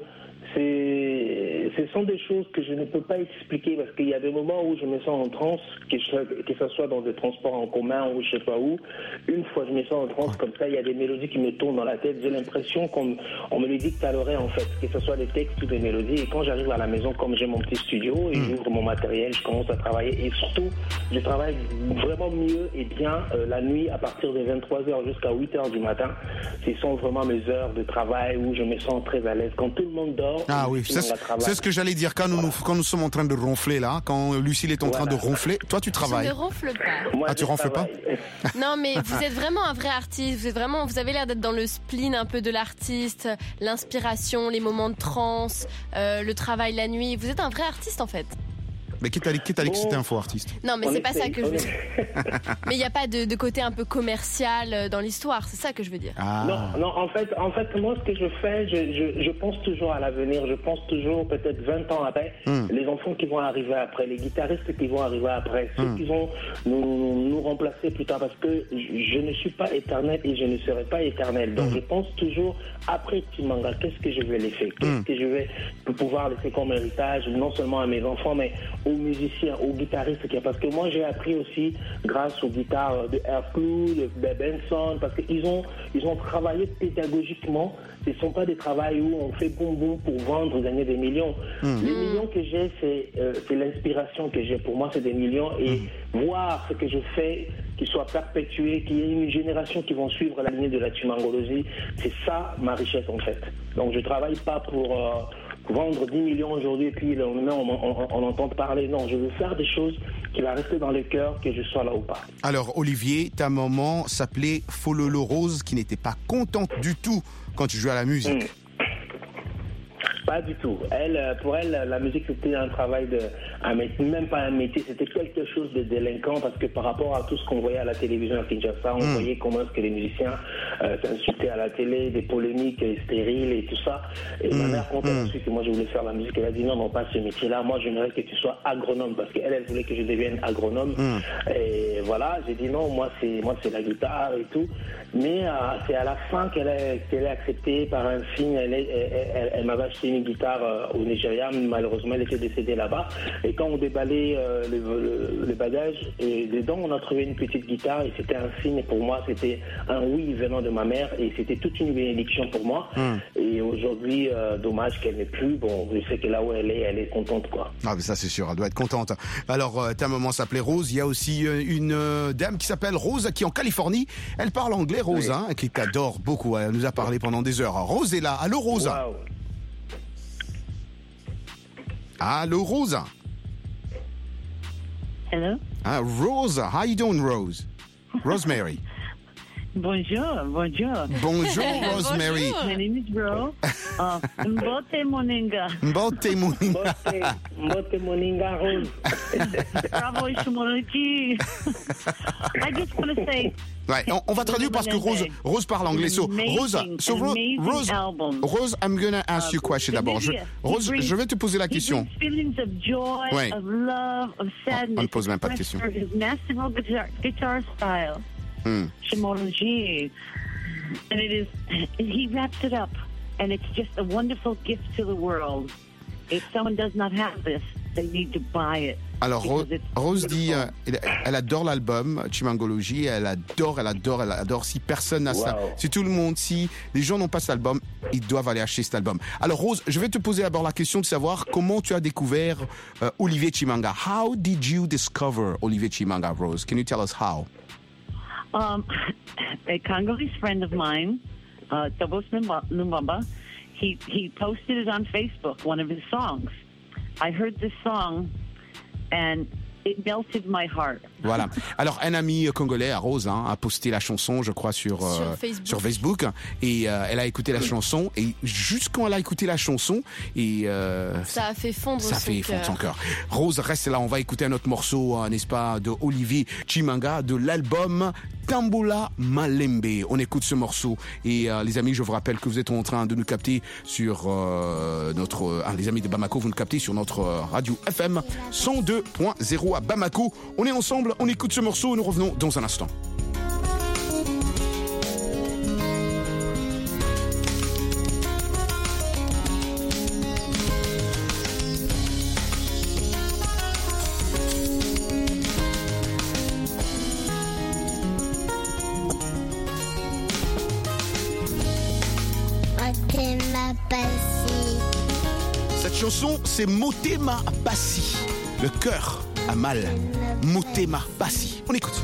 c'est, ce sont des choses que je ne peux pas expliquer parce qu'il y a des moments où je me sens en transe, que, je- que ce soit dans des transports en commun ou je sais pas où. Une fois je me sens en transe comme ça, il y a des mélodies qui me tournent dans la tête. J'ai l'impression qu'on on me les dicte à l'oreille en fait, que ce soit des textes ou des mélodies. Et quand j'arrive à la maison, comme j'ai mon petit studio et j'ouvre mon matériel, je commence à travailler. Et surtout, je travaille vraiment mieux et bien euh, la nuit à partir de vingt-trois heures jusqu'à huit heures du matin. Ce sont vraiment mes heures de travail où je me sens très à l'aise. Quand tout le monde dort, Ah oui, tout c'est, le monde va travailler. c'est ce que j'allais dire quand nous, nous- quand nous sommes en train de ronfler là, quand Lucille est en train Voilà. de ronfler, toi tu Je travailles. ne ronfle pas. Moi, Ah, tu je ronfles pas? travaille. Non, mais vous êtes vraiment un vrai artiste. Vous êtes vraiment, vous avez l'air d'être dans le spleen un peu de l'artiste, l'inspiration, les moments de transe, euh, le travail la nuit. Vous êtes un vrai artiste en fait. Mais qui t'a dit qui t'a dit que c'était un faux artiste? Non, mais On c'est pas ça essaye, que je on veux dire. Mais il n'y a pas de, de côté un peu commercial euh, dans l'histoire. C'est ça que je veux dire. Ah. Non, non, en fait, en fait, moi, ce que je fais, je, je, je pense toujours à l'avenir. Je pense toujours, peut-être vingt ans après, Mm. les enfants qui vont arriver après, les guitaristes qui vont arriver après, ceux Mm. qui vont nous, nous remplacer plus tard, parce que je, je ne suis pas éternel et je ne serai pas éternel. Donc, Mm. je pense toujours, après Chimanga, qu'est-ce que je vais laisser? Qu'est-ce Mm. que je vais pouvoir laisser comme héritage, non seulement à mes enfants, mais aux musiciens, aux guitaristes. qui- Parce que moi, j'ai appris aussi grâce aux guitares de Airclub, de Benson, parce qu'ils ont, ils ont travaillé pédagogiquement. Ce ne sont pas des travails où on fait boum boum pour vendre, gagner des millions. Mm. Les millions que j'ai, c'est euh, c'est l'inspiration que j'ai. Pour moi, c'est des millions. Et voir ce que je fais, qu'il soit perpétué, qu'il y ait une génération qui vont suivre la lignée de la tumangologie, c'est ça ma richesse en fait. Donc je ne travaille pas pour... euh, vendre dix millions aujourd'hui et puis le lendemain on, on, on entend parler. Non, je veux faire des choses qui vont rester dans le cœur, que je sois là ou pas. Alors Olivier, ta maman s'appelait Fololo Rose, qui n'était pas contente du tout quand tu jouais à la musique. Mm. Pas du tout. Elle, euh, pour elle, la musique c'était un travail de, un métier, même pas un métier, c'était quelque chose de délinquant parce que par rapport à tout ce qu'on voyait à la télévision à Kinshasa, on Mm. voyait comment est-ce que les musiciens euh, s'insultaient à la télé, des polémiques euh, stériles et tout ça. Et ma Mm. mère, quand elle a Mm. su que moi je voulais faire la musique, elle a dit non, non, pas ce métier-là. Moi, j'aimerais que tu sois agronome parce qu'elle, elle voulait que je devienne agronome. Mm. Et voilà, j'ai dit non, moi c'est, moi c'est la guitare et tout. Mais euh, c'est à la fin qu'elle a, qu'elle a accepté par un signe. Elle, est- elle, elle, elle m'avait acheté une guitare euh, au Nigeria, mais malheureusement elle était décédée là-bas. Et quand on déballait euh, le, le, le bagage, et dedans on a trouvé une petite guitare et c'était un signe pour moi, c'était un oui venant de ma mère et c'était toute une bénédiction pour moi. Mm. Et aujourd'hui, euh, dommage qu'elle n'est plus. Bon, je sais que là où elle est, elle est contente quoi. Ah mais ça c'est sûr, elle doit être contente. Alors euh, ta maman s'appelait Rose, il y a aussi euh, une euh, dame qui s'appelle Rose qui est en Californie. Elle parle anglais, Rose, Oui. hein, qui t'adore beaucoup. Elle nous a parlé pendant des heures. Rose est là. Allô Rose. Waouh. Allô Rose. Hello. Ah, Rose, how you doing Rose? Rosemary. Bonjour, bonjour. Bonjour, Rosemary. My name is Rose. Uh, Mbote Moninga. Mbote Moninga. Mbote Moninga Rose. Bravo, Shumoroki. I just want to say. Ouais, on, on va traduire parce que Rose, Rose parle anglais. So, Rose, so Rose, Rose, I'm gonna ask you a question d'abord. Je, Rose, je vais te poser la question. Feelings of joy, ouais. of love, of sadness. On ne pose même pas de question. His masterful guitar, guitar style. Hmm. Shimology. And it is, he wraps it up. And it's just a wonderful gift to the world. If someone does not have this, they need to buy it. Alors Rose, Rose dit, euh, elle, elle adore l'album Chimangology, elle adore, elle adore, elle adore. Si personne n'a wow. ça, si tout le monde, si les gens n'ont pas cet album, ils doivent aller acheter cet album. Alors Rose, je vais te poser d'abord la question de savoir comment tu as découvert euh, Olivier Chimanga. How did you discover Olivier Chimanga, Rose? Can you tell us how? Um, a Congolese friend of mine, uh, Tabos Lumumba, he he posted it on Facebook, one of his songs. I heard this song. And it melted my heart. Voilà. Alors, un ami congolais, à Rose, hein, a posté la chanson, je crois, sur, sur, euh, Facebook. sur Facebook. Et euh, elle a écouté la chanson. Et juste quand elle a écouté la chanson, et euh, ça a fait fondre ça son fait cœur. fondre son cœur. Rose, reste là. On va écouter un autre morceau, hein, n'est-ce pas, de Olivier Chimanga, de l'album Tambola Malembe. On écoute ce morceau. Et euh, les amis, je vous rappelle que vous êtes en train de nous capter sur euh, notre... Euh, les amis de Bamako, vous nous captez sur notre euh, radio F M cent deux point zéro à Bamako. On est ensemble, on écoute ce morceau et nous revenons dans un instant. Cette chanson, c'est Motema Bassi. Le cœur a mal. Motema Bassi. On écoute.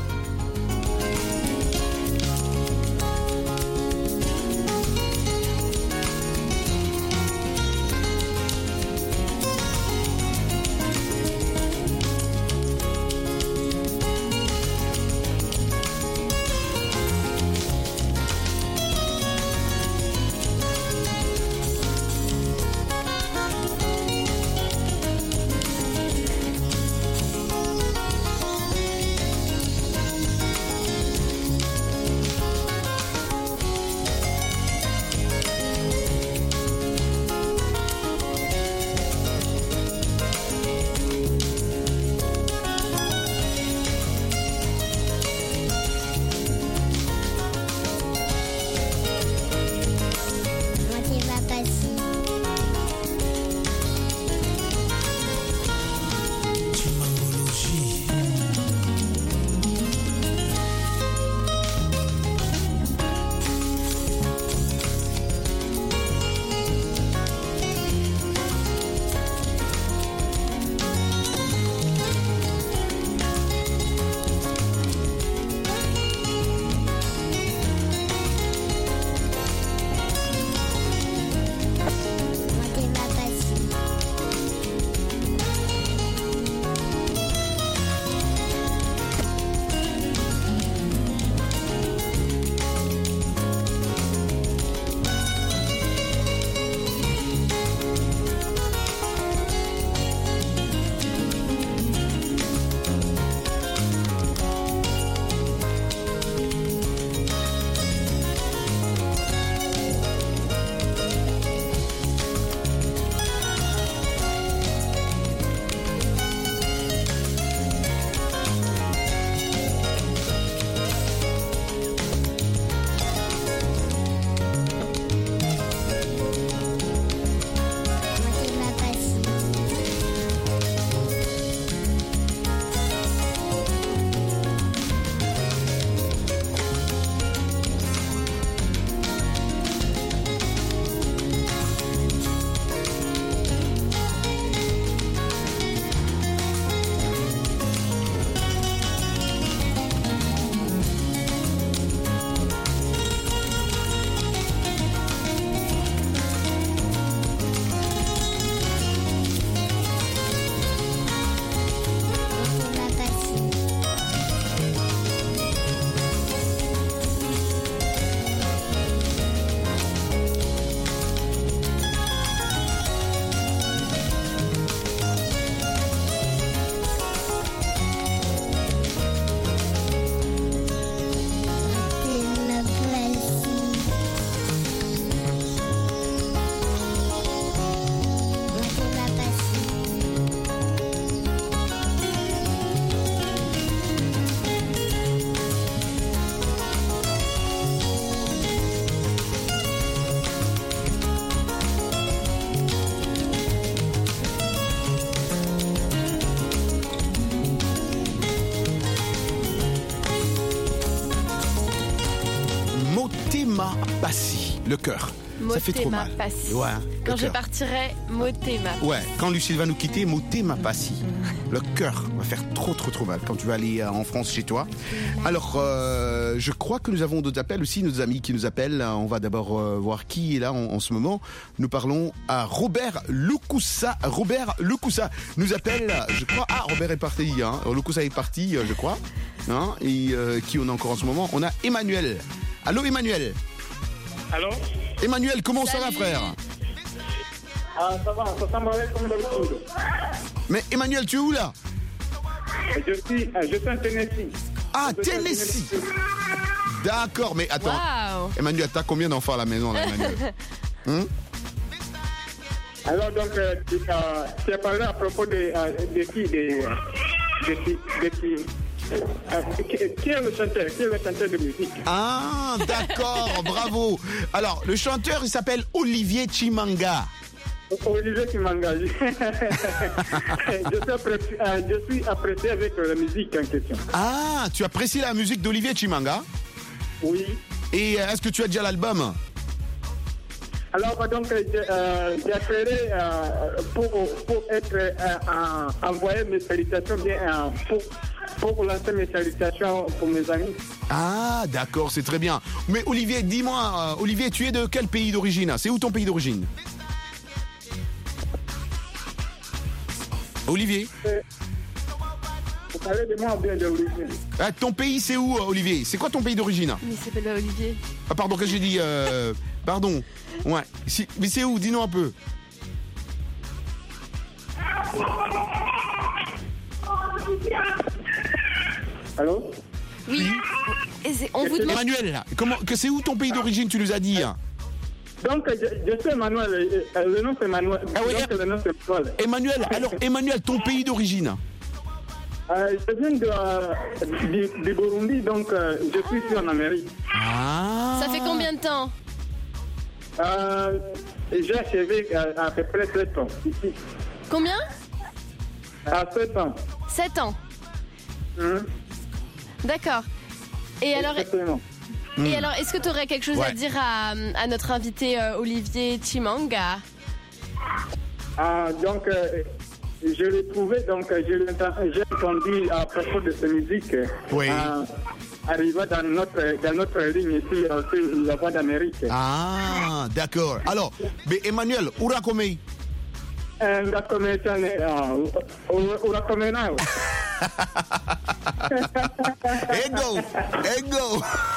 le cœur. Moté ça fait trop ma mal. passi. Ouais, Quand le je cœur. partirai, moté ma passi. Ouais, quand Lucille va nous quitter, moté ma passi. Le cœur va faire trop trop trop mal quand tu vas aller euh, en France chez toi. Alors, euh, je crois que nous avons d'autres appels aussi, nos amis qui nous appellent. On va d'abord euh, voir qui est là en, en ce moment. Nous parlons à Robert Lucoussa. Robert Lucoussa nous appelle, je crois. Ah, Robert est parti. Hein. Lucoussa est parti, euh, je crois. Hein. Et euh, qui on a encore en ce moment? On a Emmanuel. Allô, Emmanuel. Allô? Emmanuel, comment Salut. ça va, frère? Ah, ça va, ça semble comme d'habitude. Mais Emmanuel, tu es où là? Je suis, euh, je suis en Tennessee. Ah, Je suis en Tennessee. D'accord, mais attends. Wow. Emmanuel, t'as combien d'enfants à la maison, là, Emmanuel? Hum? Alors, donc, euh, tu, euh, tu as parlé à propos des euh, des filles, des des filles, des filles. Euh, qui, qui est le chanteur? Qui est le chanteur de musique? Ah, d'accord, bravo. Alors, le chanteur, il s'appelle Olivier Chimanga. Olivier Chimanga. je, suis apprécié, euh, je suis apprécié avec la musique en question. Ah, tu apprécies la musique d'Olivier Chimanga? Oui. Et euh, est-ce que tu as déjà l'album? Alors, donc, euh, j'ai appelé euh, pour, pour être euh, envoyer mes salutations, bien euh, pour, pour lancer mes salutations pour mes amis. Ah, d'accord, c'est très bien. Mais Olivier, dis-moi, euh, Olivier, tu es de quel pays d'origine? C'est où ton pays d'origine? Olivier? Euh, vous parlez de moi ou bien de l'origine? Ah, ton pays, c'est où, Olivier? C'est quoi ton pays d'origine? Mais il s'appelle pas Olivier. Ah, pardon, qu'est-ce que j'ai dit euh, Pardon. Ouais. Si, mais c'est où? Dis-nous un peu. Allô? Oui. Et c'est- on vous demande. Emmanuel, là, comment, que c'est où ton pays d'origine, tu nous as dit? Hein? Donc, je, je suis Emmanuel. euh, Le nom, c'est Emmanuel. Ah oui, donc, le nom, c'est Emmanuel. Emmanuel, alors, Emmanuel, ton pays d'origine? Euh, je viens de, euh, du, du Burundi, donc euh, je suis ici en Amérique. Ah. Ça fait combien de temps? Euh, j'ai achevé euh, à peu près sept ans ici. Combien? À sept ans. sept ans. Hum. D'accord. Et alors, Exactement. et alors, est-ce que tu aurais quelque chose à Ouais. dire à, à notre invité euh, Olivier Chimanga? Ah, donc, euh, je l'ai trouvé, donc euh, je l'ai enten- j'ai entendu à propos de cette musique. Oui. Euh, arrivant dans notre, dans notre ligne ici, euh, sur la voie d'Amérique. Ah, d'accord. Alors, mais Emmanuel, où raconte? Euh, la commission, euh, où- où la communale. Ego, ego.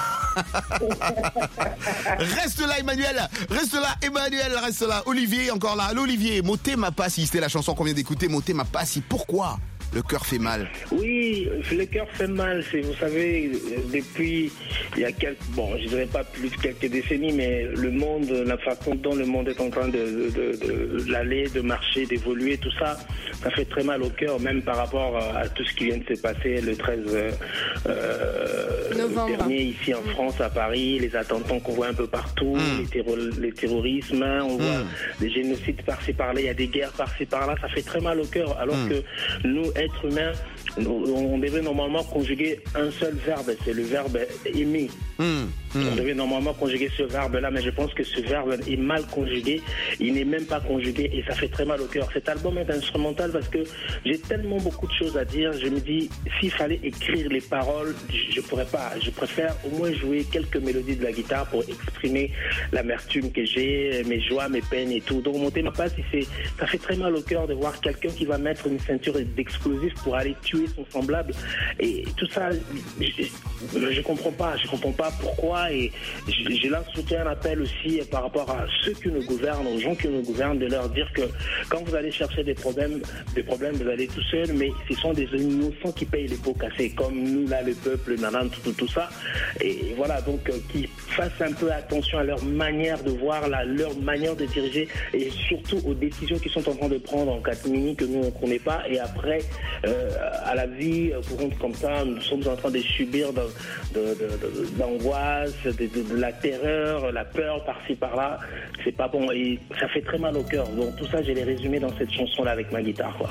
Reste là, Emmanuel. Reste là, Emmanuel. Reste là. Olivier, encore là. Allô, Olivier. Moté ma passi. C'était la chanson qu'on vient d'écouter. Moté ma passi. Pourquoi le cœur fait mal? Oui, le cœur fait mal. C'est, vous savez, depuis il y a quelques, bon, je dirais pas plus de quelques décennies, mais le monde, la façon dont le monde est en train de, de, de, d'aller, de marcher, d'évoluer, tout ça, ça fait très mal au cœur, même par rapport à tout ce qui vient de se passer le treize euh, dernier ici en France, à Paris, les attentats qu'on voit un peu partout, mm. les, terro- les terrorismes, hein, on mm. voit des génocides par-ci par-là, il y a des guerres par-ci par-là, ça fait très mal au cœur, alors mm. que nous, êtres humains, on devait normalement conjuguer un seul verbe, c'est le verbe aimer. Mmh, mmh. On devait normalement conjuguer ce verbe-là, mais je pense que ce verbe est mal conjugué, il n'est même pas conjugué et ça fait très mal au cœur. Cet album est instrumental parce que j'ai tellement beaucoup de choses à dire, je me dis, s'il fallait écrire les paroles, je ne pourrais pas, je préfère au moins jouer quelques mélodies de la guitare pour exprimer l'amertume que j'ai, mes joies, mes peines et tout. Donc monter ma passe, c'est, ça fait très mal au cœur de voir quelqu'un qui va mettre une ceinture d'explosifs pour aller tuer son semblable et tout ça, je, je comprends pas, je comprends pas pourquoi et je, je lance soutien un appel aussi par rapport à ceux qui nous gouvernent, aux gens qui nous gouvernent, de leur dire que quand vous allez chercher des problèmes, des problèmes vous allez tout seul, mais ce sont des innocents qui payent les pots cassés, comme nous là, le peuple, nanan, tout, tout, tout ça. Et voilà, donc euh, qu'ils fassent un peu attention à leur manière de voir, là, leur manière de diriger et surtout aux décisions qu'ils sont en train de prendre en catimini que nous on ne connaît pas et après euh, à la vie courante comme ça, nous sommes en train de subir de, de, de, de, d'angoisse, de, de, de la terreur, la peur par-ci par-là. C'est pas bon et ça fait très mal au cœur. Donc tout ça, je l'ai résumé dans cette chanson-là avec ma guitare, quoi.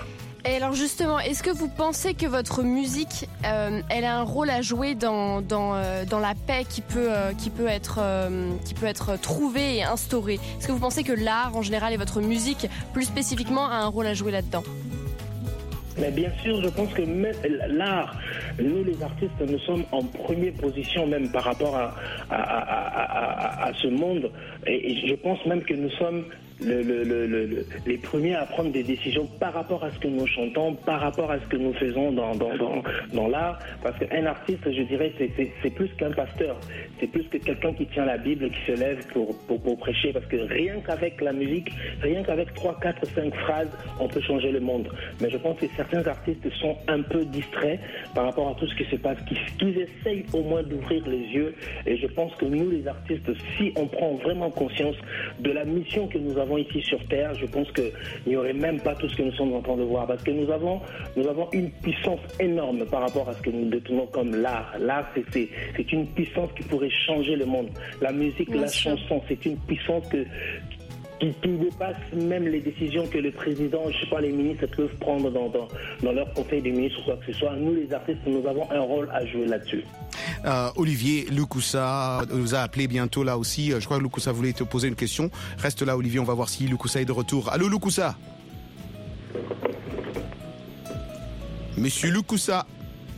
Et alors justement, est-ce que vous pensez que votre musique, euh, elle a un rôle à jouer dans dans euh, dans la paix qui peut euh, qui peut être euh, qui peut être trouvée et instaurée? Est-ce que vous pensez que l'art en général et votre musique plus spécifiquement a un rôle à jouer là-dedans? Mais bien sûr, je pense que même l'art, nous les artistes, nous sommes en première position même par rapport à, à, à, à, à ce monde. Et, et je pense même que nous sommes le, le, le, le, les premiers à prendre des décisions par rapport à ce que nous chantons, par rapport à ce que nous faisons dans, dans, dans, dans l'art. Parce qu'un artiste, je dirais, c'est, c'est, c'est plus qu'un pasteur. C'est plus que quelqu'un qui tient la Bible, qui se lève pour, pour, pour prêcher. Parce que rien qu'avec la musique, rien qu'avec trois, quatre, cinq phrases, on peut changer le monde. Mais je pense que certains artistes sont un peu distraits par rapport à tout ce qui se passe, qu'ils, qu'ils essayent au moins d'ouvrir les yeux. Et je pense que nous, les artistes, si on prend vraiment conscience de la mission que nous avons ici sur Terre, je pense qu'il n'y aurait même pas tout ce que nous sommes en train de voir. Parce que nous avons, nous avons une puissance énorme par rapport à ce que nous détenons comme l'art. L'art, c'est, c'est, c'est une puissance qui pourrait changer le monde. La musique, Bien la sûr. chanson, c'est une puissance que... Qui, qui dépasse même les décisions que le président, je sais pas, les ministres peuvent prendre dans, dans, dans leur conseil des ministres ou quoi que ce soit. Nous, les artistes, nous avons un rôle à jouer là-dessus. Euh, Olivier Lukusa nous a appelé bientôt là aussi. Je crois que Lukusa voulait te poser une question. Reste là, Olivier, on va voir si Lukusa est de retour. Allô, Lukusa? Monsieur Lukusa?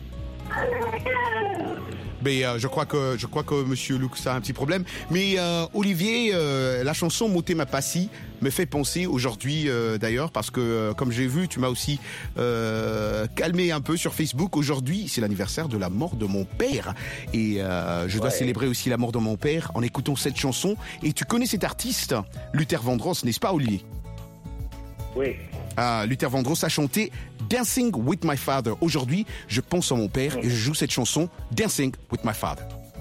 Mais euh, je crois que je crois que Monsieur Luc a un petit problème. Mais euh, Olivier, euh, la chanson Motema Passi me fait penser aujourd'hui euh, d'ailleurs parce que euh, comme j'ai vu, tu m'as aussi euh, calmé un peu sur Facebook. Aujourd'hui, c'est l'anniversaire de la mort de mon père et euh, je dois ouais. célébrer aussi la mort de mon père en écoutant cette chanson. Et tu connais cet artiste, Luther Vandross, n'est-ce pas, Olivier? Oui. Ah, Luther Vandross a chanté Dancing with my father. Aujourd'hui, je pense à mon père et je joue cette chanson Dancing with my father.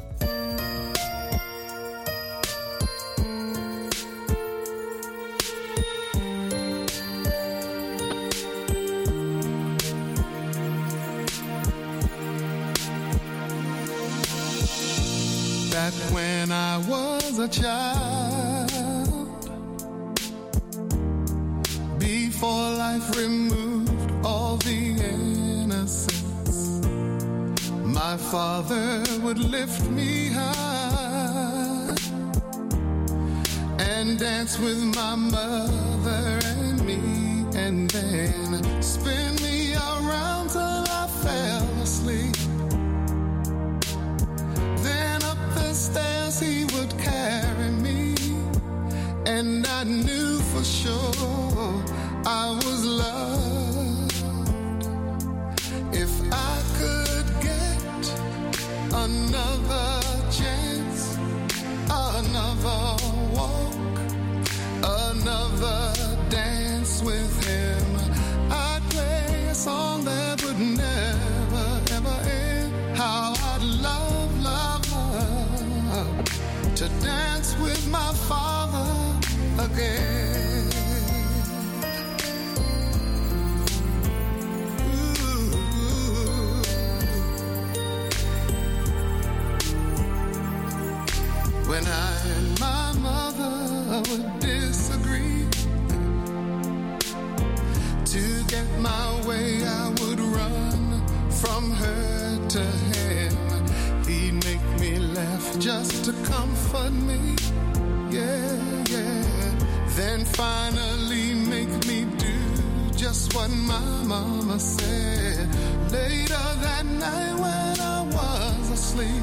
Back when I was a child, before life removed all the innocence, my father would lift me high and dance with my mother and me, and then spin me around till I fell asleep. Then up the stairs he would carry me, and I knew for sure I was loved. If I could get another chance, another walk, another dance with him, I'd play a song that would never ever end. How I'd love, love, love to dance with my father again. When I and my mother would disagree, to get my way I would run from her to him. He'd make me laugh just to comfort me, yeah, yeah. Then finally make me do just what my mama said. Later that night when I was asleep,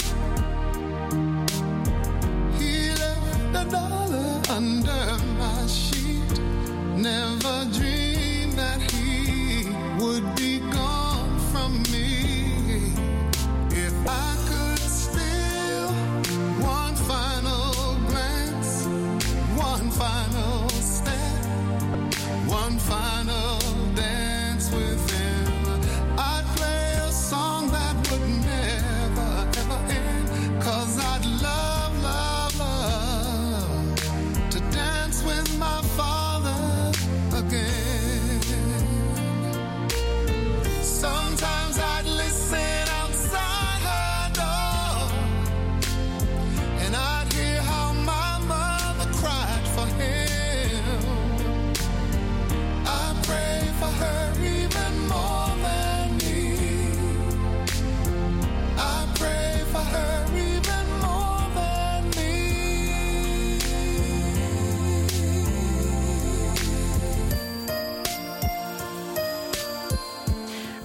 a dollar under my sheet. Never dreamed that he would be gone from me. If I could steal one final glance, one final step, one final dance with him, I'd play a song that would never ever end. Cause I'd love, love, love with my father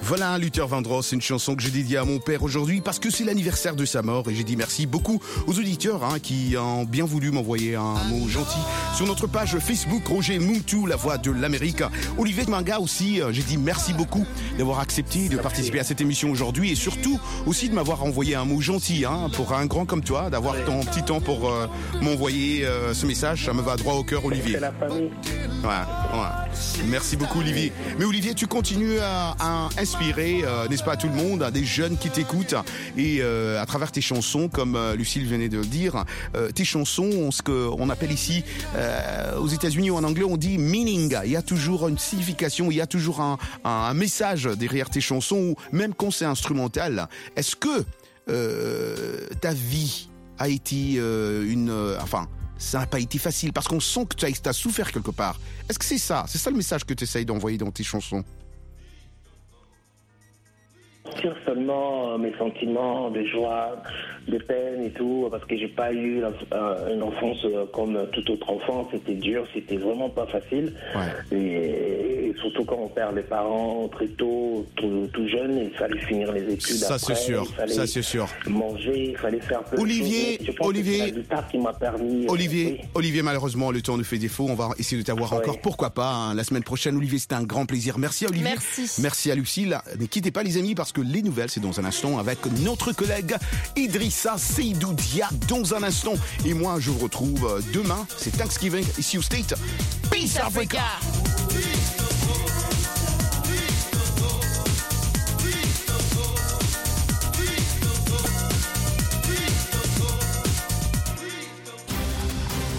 Voilà, Luther Vandross, c'est une chanson que j'ai dédiée à mon père aujourd'hui parce que c'est l'anniversaire de sa mort et j'ai dit merci beaucoup aux auditeurs hein, qui ont bien voulu m'envoyer un mot gentil sur notre page Facebook Roger Muntu, la voix de l'Amérique. Olivier Manga aussi, j'ai dit merci beaucoup d'avoir accepté de participer à cette émission aujourd'hui et surtout aussi de m'avoir envoyé un mot gentil hein, pour un grand comme toi, d'avoir ton petit temps pour euh, m'envoyer euh, ce message, ça me va droit au cœur, Olivier. C'est la famille. Ouais, ouais. Merci beaucoup, Olivier. Mais Olivier, tu continues à, à inspirer, euh, n'est-ce pas, tout le monde, à des jeunes qui t'écoutent et euh, à travers tes chansons, comme euh, Lucille venait de le dire, euh, tes chansons ont ce qu'on appelle ici, euh, aux États-Unis ou en anglais, on dit meaning. Il y a toujours une signification, il y a toujours un, un, un message derrière tes chansons, même quand c'est instrumental. Est-ce que euh, ta vie a été euh, une, euh, enfin, ça n'a pas été facile parce qu'on sent que tu as, as souffert quelque part. Est-ce que c'est ça? C'est ça le message que tu essayes d'envoyer dans tes chansons? Sur seulement euh, mes sentiments de joie, de peine et tout, parce que j'ai pas eu euh, une enfance euh, comme toute autre enfant. C'était dur, c'était vraiment pas facile. Ouais. Et, et surtout quand on perd les parents très tôt, tout, tout jeune, il fallait finir les études. Ça après, c'est sûr. Il fallait Ça c'est sûr. Manger, il fallait faire peu Olivier, de choses. Je pense Olivier, que c'est la guitare qui m'a permis. Olivier, oui. Olivier, malheureusement le temps nous fait défaut. On va essayer de t'avoir ouais. encore. Pourquoi pas hein, la semaine prochaine, Olivier. C'était un grand plaisir. Merci à Olivier. Merci. Merci à Lucille. Ne quittez pas les amis parce que les nouvelles c'est dans un instant avec notre collègue Idrissa Seydou Dia dans un instant. Et moi, je vous retrouve demain. C'est Thanksgiving ici au State. Peace, Peace Africa. Africa.